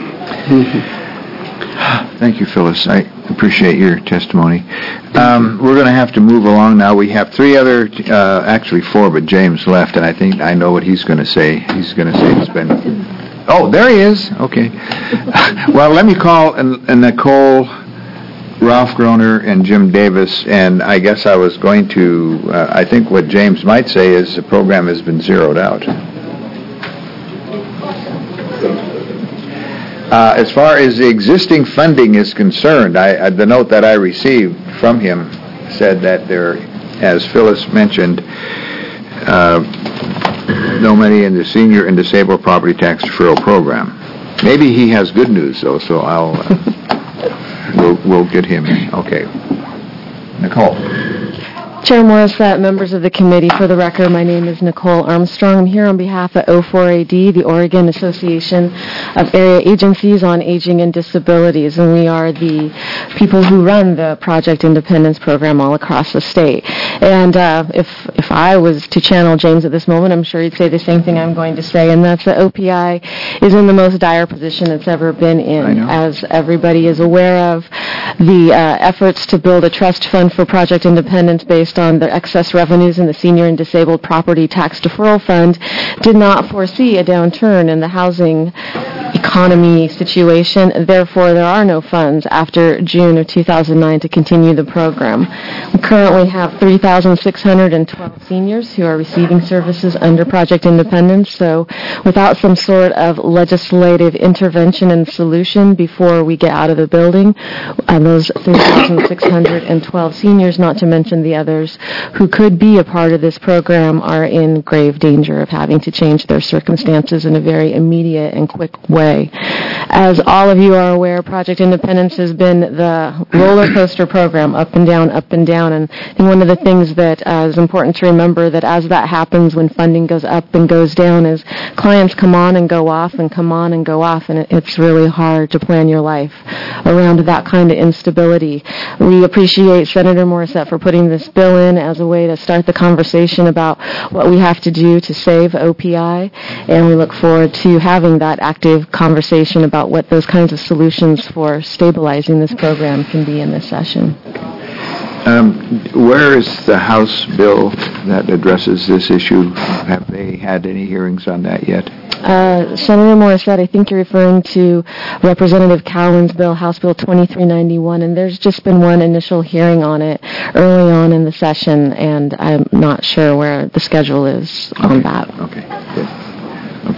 Thank you, Phyllis. I appreciate your testimony. Um, we're going to have to move along now. We have three other, uh, actually four, but James left, and I think I know what he's going to say. He's going to say it's been... Oh, there he is. Okay. Well, let me call uh, Nicole, Ralph Groner, and Jim Davis, and I guess I was going to... Uh, I think what James might say is the program has been zeroed out. Uh, as far as the existing funding is concerned, I, I, the note that I received from him said that there, as Phyllis mentioned, uh, no money in the senior and disabled property tax deferral program. Maybe he has good news, though, so I'll uh, we'll, we'll get him in. Okay. Nicole.
Chair Morissette, members of the committee, for the record, my name is Nicole Armstrong. I'm here on behalf of O four A D, the Oregon Association of Area Agencies on Aging and Disabilities, and we are the people who run the Project Independence program all across the state. And uh, if if I was to channel James at this moment, I'm sure he'd say the same thing I'm going to say, and that's that O P I is in the most dire position it's ever been in. As everybody is aware of, the uh, efforts to build a trust fund for Project Independence based on the excess revenues in the Senior and Disabled Property Tax Deferral Fund did not foresee a downturn in the housing economy situation. Therefore, there are no funds after June of two thousand nine to continue the program. We currently have three thousand six hundred twelve seniors who are receiving services under Project Independence. So without some sort of legislative intervention and solution before we get out of the building, and those three thousand six hundred twelve seniors, not to mention the others who could be a part of this program, are in grave danger of having to change their circumstances in a very immediate and quick way. As all of you are aware, Project Independence has been the roller coaster program, up and down, up and down, and I think one of the things that uh, is important to remember that as that happens, when funding goes up and goes down, is clients come on and go off and come on and go off, and it, it's really hard to plan your life around that kind of instability. We appreciate Senator Morissette for putting this bill in as a way to start the conversation about what we have to do to save O P I, and we look forward to having that active conversation about what those kinds of solutions for stabilizing this program can be in this session.
Um, where is the House bill that addresses this issue? Have they had any hearings on that yet?
Uh, Senator Morissette, I think you're referring to Representative Cowan's bill, House Bill twenty-three ninety-one, and there's just been one initial hearing on it early on in the session, and I'm not sure where the schedule is
okay.
on that.
Okay, good.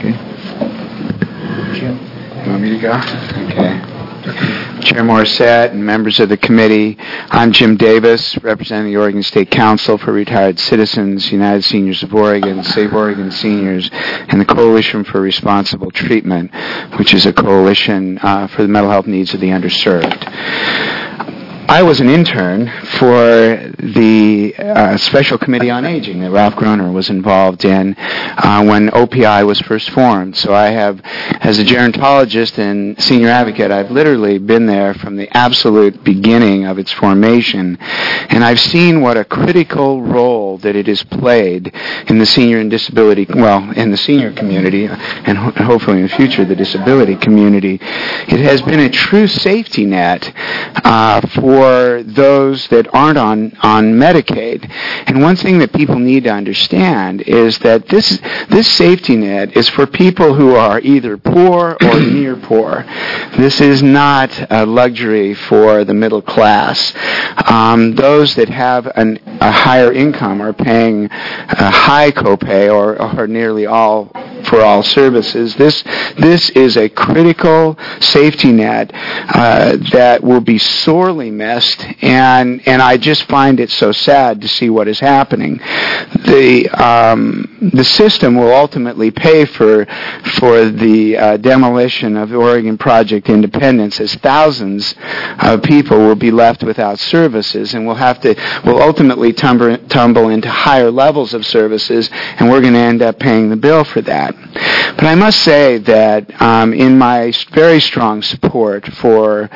Okay. Jim, you want me to go? Okay.
Chair Morissette and members of the committee, I'm Jim Davis, representing the Oregon State Council for Retired Citizens, United Seniors of Oregon, Save Oregon Seniors, and the Coalition for Responsible Treatment, which is a coalition uh, for the mental health needs of the underserved. I was an intern for the uh, Special Committee on Aging that Ralph Groner was involved in uh, when O P I was first formed. So I have, as a gerontologist and senior advocate, I've literally been there from the absolute beginning of its formation. And I've seen what a critical role that it has played in the senior and disability, well, in the senior community, and ho- hopefully in the future, the disability community. It has been a true safety net uh, for for those that aren't on, on Medicaid. And one thing that people need to understand is that this this safety net is for people who are either poor or near poor. This is not a luxury for the middle class. Um, those that have an, a higher income are paying a high copay or, or nearly all for all services. This this is a critical safety net uh, that will be sorely missed, and and I just find it so sad to see what is happening. The um, the system will ultimately pay for for the uh, demolition of Oregon Project Independence, as thousands of people will be left without services, and will have to will ultimately tumble tumble into higher levels of services, and we're going to end up paying the bill for that. But I must say that um, in my very strong support for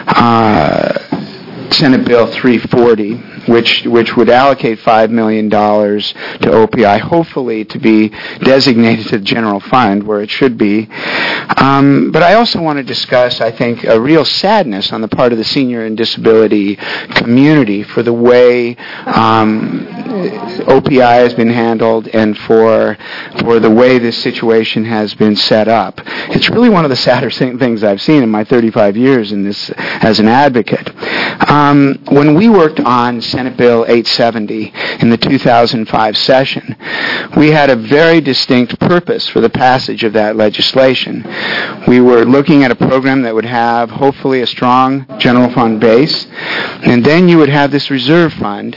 uh, Senate Bill three forty, which which would allocate five million dollars to O P I, hopefully to be designated to the general fund where it should be. Um, but I also want to discuss, I think, a real sadness on the part of the senior and disability community for the way um, O P I has been handled and for for the way this situation has been set up. It's really one of the sadder things I've seen in my thirty-five years in this as an advocate. Um, when we worked on Senate Bill eight seventy in the two thousand five session, we had a very distinct purpose for the passage of that legislation. We were looking at a program that would have hopefully a strong general fund base, and then you would have this reserve fund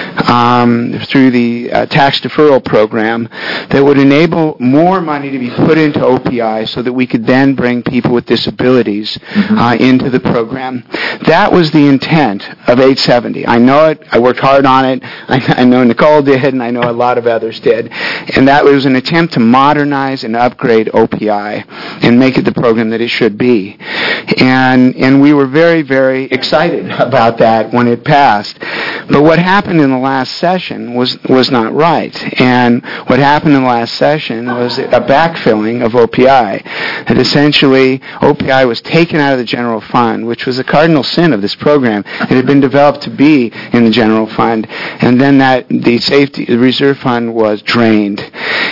um, through the uh, tax deferral program that would enable more money to be put into O P I so that we could then bring people with disabilities mm-hmm. uh, into the program. That was the intent of eight seventy. I know it. I worked hard on it. I, I know Nicole did, and I know a lot of others did. And that was an attempt to modernize and upgrade O P I and make it the program that it should be. And and we were very, very excited about that when it passed. But what happened in the last session was was not right. And what happened in the last session was a backfilling of O P I. That essentially O P I was taken out of the general fund, which was a cardinal sin of this program. It had been developed to be in the general fund, and then that the safety the reserve fund was drained,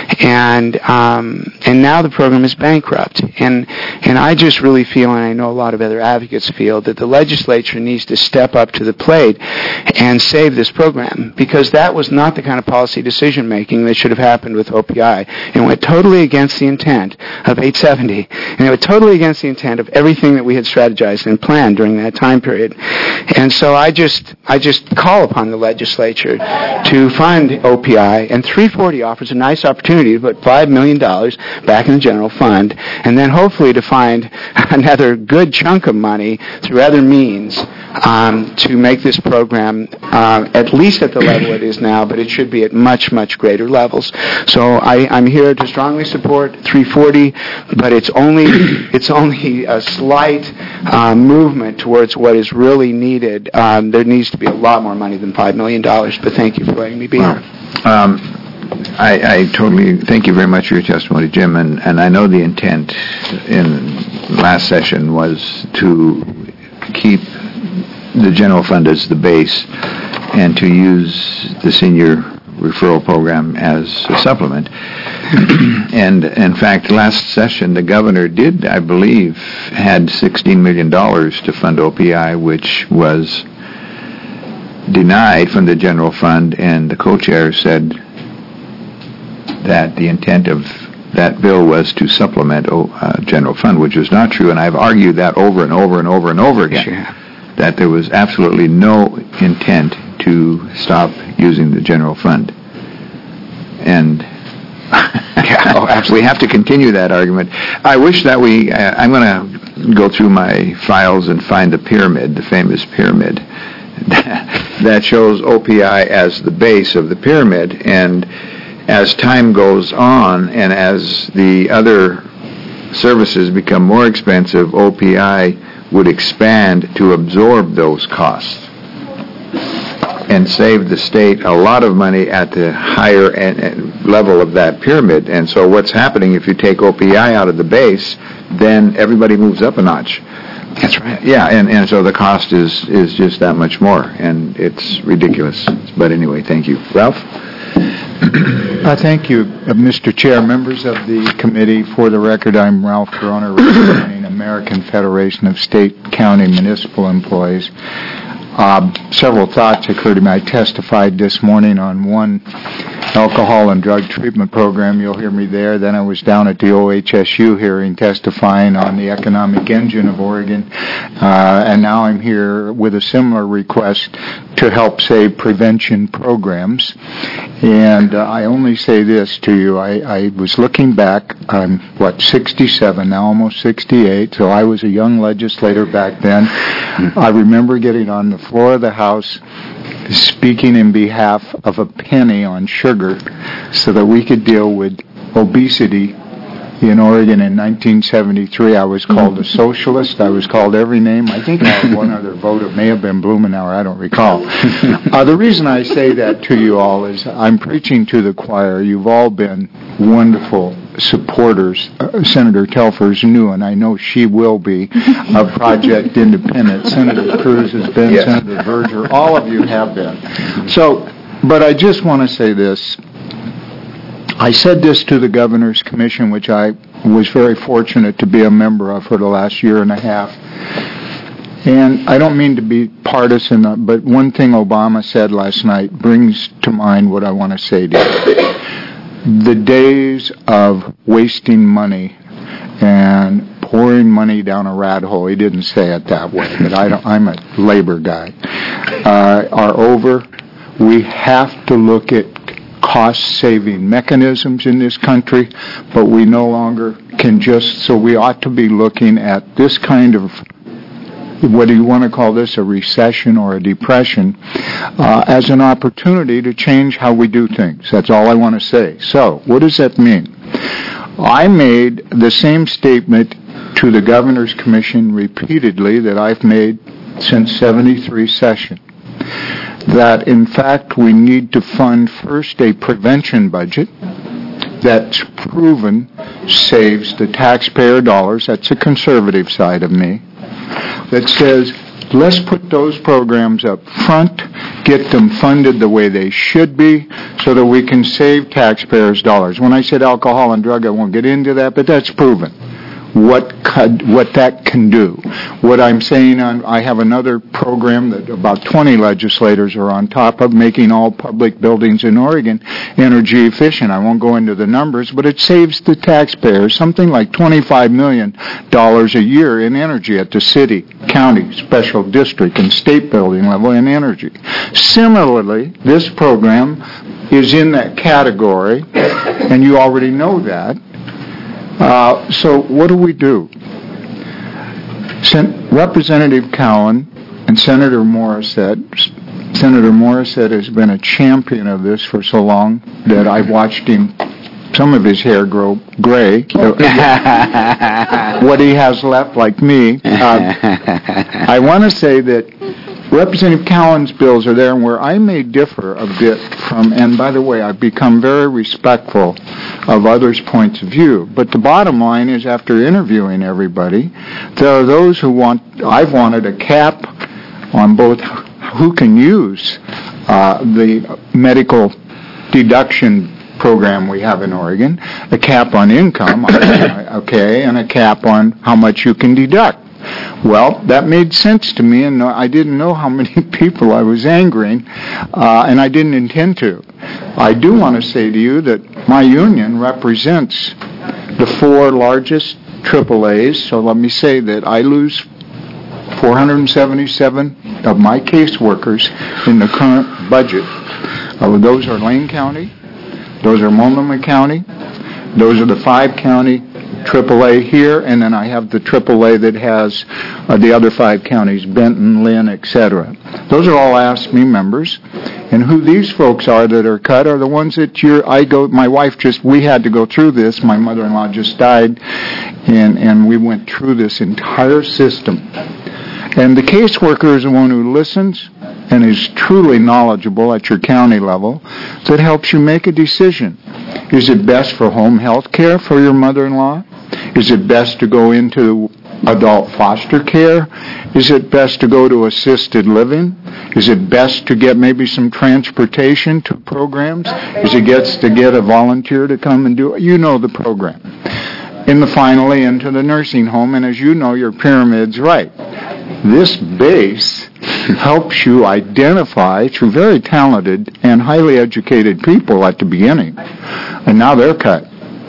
and um, and now the program is bankrupt. And and I just really feel, and I know a lot of other advocates feel, that the legislature needs to step up to the plate and save this program, because that was not the kind of policy decision making that should have happened with O P I. It went totally against the intent of eight seventy, and it went totally against the intent of everything that we had strategized and planned during that time period. And so I just I just call upon the legislature to fund O P I, and three forty offers a nice opportunity to put five million dollars back in the general fund, and then hopefully to find another good chunk of money through other means um, to make this program uh, at least at the level it is now, but it should be at much, much greater levels. So I, I'm here to strongly support three forty, but it's only it's only a slight uh, movement towards what is really needed. Um, there needs to be a lot more money than five million dollars, but thank you for letting me be
well,
here.
Um, I, I totally thank you very much for your testimony, Jim, and, and I know the intent in last session was to keep the general fund as the base and to use the senior referral program as a supplement. And in fact, last session, the governor did, I believe, had sixteen million dollars to fund O P I, which was denied from the general fund, and the co-chair said that the intent of that bill was to supplement uh, general fund, which was not true, and I've argued that over and over and over and over again, sure. that there was absolutely no intent to stop using the general fund. And yeah, oh, absolutely, we have to continue that argument. I wish that we, uh, I'm going to go through my files and find the pyramid, the famous pyramid, that shows O P I as the base of the pyramid. And as time goes on and as the other services become more expensive, O P I would expand to absorb those costs and save the state a lot of money at the higher end level of that pyramid. And so what's happening if you take O P I out of the base, then everybody moves up a notch.
That's right.
Yeah, and, and so the cost is, is just that much more, and it's ridiculous. But anyway, thank you. Ralph?
Uh, thank you, uh, Mister Chair, members of the committee. For the record, I'm Ralph Corona, representing American Federation of State, County, Municipal Employees. Uh, several thoughts occurred to me. I testified this morning on one alcohol and drug treatment program. You'll hear me there. Then I was down at the O H S U hearing testifying on the economic engine of Oregon. Uh, and now I'm here with a similar request to help save prevention programs. And uh, I only say this to you. I, I was looking back. I'm, what, sixty-seven now, almost sixty-eight. So I was a young legislator back then. I remember getting on the floor of the House speaking in behalf of a penny on sugar so that we could deal with obesity in Oregon in nineteen seventy-three. I was called a socialist. I was called every name. I think I had one other vote. It may have been Blumenauer. I don't recall. Uh, the reason I say that to you all is I'm preaching to the choir. You've all been wonderful supporters. Uh, Senator Telfer's new, and I know she will be, of Project Independent. Senator Cruz has been, yes. Senator Verger, all of you have been. So, but I just want to say this. I said this to the Governor's Commission, which I was very fortunate to be a member of for the last year and a half. And I don't mean to be partisan, but one thing Obama said last night brings to mind what I want to say to you. The days of wasting money and pouring money down a rat hole, he didn't say it that way, but I don't, I'm a labor guy, uh, are over. We have to look at cost-saving mechanisms in this country, but we no longer can just, so we ought to be looking at this kind of, whether you want to call this a recession or a depression, uh, as an opportunity to change how we do things. That's all I want to say. So, what does that mean? I made the same statement to the Governor's Commission repeatedly that I've made since seventy-three session. That, in fact, we need to fund first a prevention budget that's proven saves the taxpayer dollars. That's the conservative side of me. That says, let's put those programs up front, get them funded the way they should be, so that we can save taxpayers dollars. When I said alcohol and drug, I won't get into that, but that's proven. What could, what that can do. What I'm saying, on, I have another program that about twenty legislators are on top of, making all public buildings in Oregon energy efficient. I won't go into the numbers, but it saves the taxpayers something like twenty-five million dollars a year in energy at the city, county, special district, and state building level in energy. Similarly, this program is in that category, and you already know that. Uh, so what do we do? Sen- Representative Cowan and Senator Morissette, Senator Morissette has been a champion of this for so long that I've watched him, some of his hair grow gray. What he has left, like me. Uh, I want to say that Representative Cowan's bills are there, and where I may differ a bit from, and by the way, I've become very respectful of others' points of view, but the bottom line is, after interviewing everybody, there are those who want, I've wanted a cap on both who can use uh, the medical deduction program we have in Oregon, a cap on income, okay, and a cap on how much you can deduct. Well, that made sense to me, and I didn't know how many people I was angering, uh, and I didn't intend to. I do want to say to you that my union represents the four largest triple A's, so let me say that I lose four hundred seventy-seven of my caseworkers in the current budget. Uh, those are Lane County, those are Multnomah County, those are the five county triple A here, and then I have the triple A that has uh, the other five counties, Benton, Lynn, et cetera. Those are all Ask Me members. And who these folks are that are cut are the ones that you're, I go, my wife just, we had to go through this. My mother-in-law just died, and, and we went through this entire system. And the caseworker is the one who listens and is truly knowledgeable at your county level that helps you make a decision. Is it best for home health care for your mother-in-law? Is it best to go into adult foster care? Is it best to go to assisted living? Is it best to get maybe some transportation to programs? Is it gets to get a volunteer to come and do it? You know the program. In the finally into the nursing home, and as you know, your pyramid's right. This base helps you identify through very talented and highly educated people at the beginning, and now they're cut.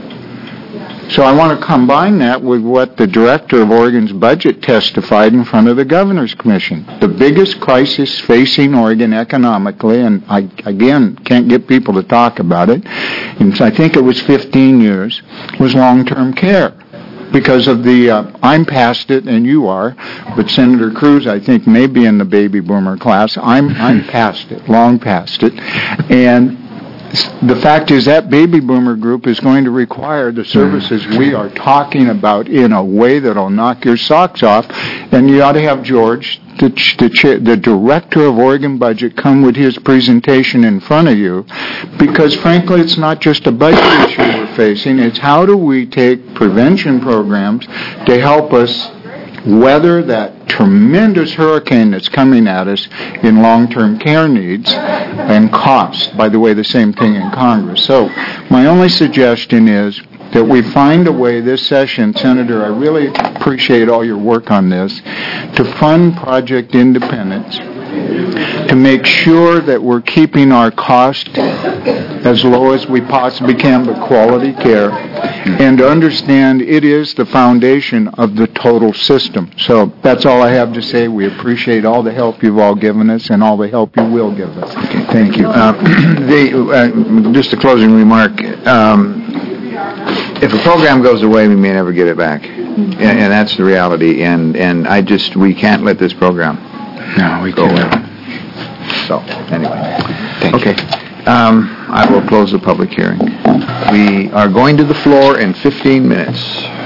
So I want to combine that with what the director of Oregon's budget testified in front of the Governor's Commission. The biggest crisis facing Oregon economically, and I, again, can't get people to talk about it, and I think it was fifteen years, was long-term care. Because of the, uh, I'm past it and you are, but Senator Cruz, I think, may be in the baby boomer class. I'm, I'm past it, long past it. And the fact is that baby boomer group is going to require the services we are talking about in a way that will knock your socks off. And you ought to have George, the, the, the director of Oregon Budget, come with his presentation in front of you, because frankly it's not just a budget issue we're facing, it's how do we take prevention programs to help us weather that tremendous hurricane that's coming at us in long-term care needs and cost. By the way, the same thing in Congress. So my only suggestion is that we find a way this session, Senator, I really appreciate all your work on this, to fund Project Independence, to make sure that we're keeping our cost as low as we possibly can, but quality care, and to understand it is the foundation of the total system. So that's all I have to say. We appreciate all the help you've all given us and all the help you will give us.
Okay, thank you. Uh, the, uh, just a closing remark. Um, if a program goes away, we may never get it back, and, and that's the reality. And and I just we can't let this program
no we
go
can't.
away. So anyway, thank okay. Um, I will close the public hearing. We are going to the floor in fifteen minutes.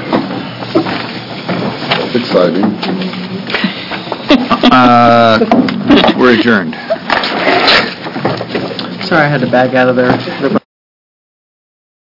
Exciting.
Uh, we're adjourned.
Sorry, I had to back out of there.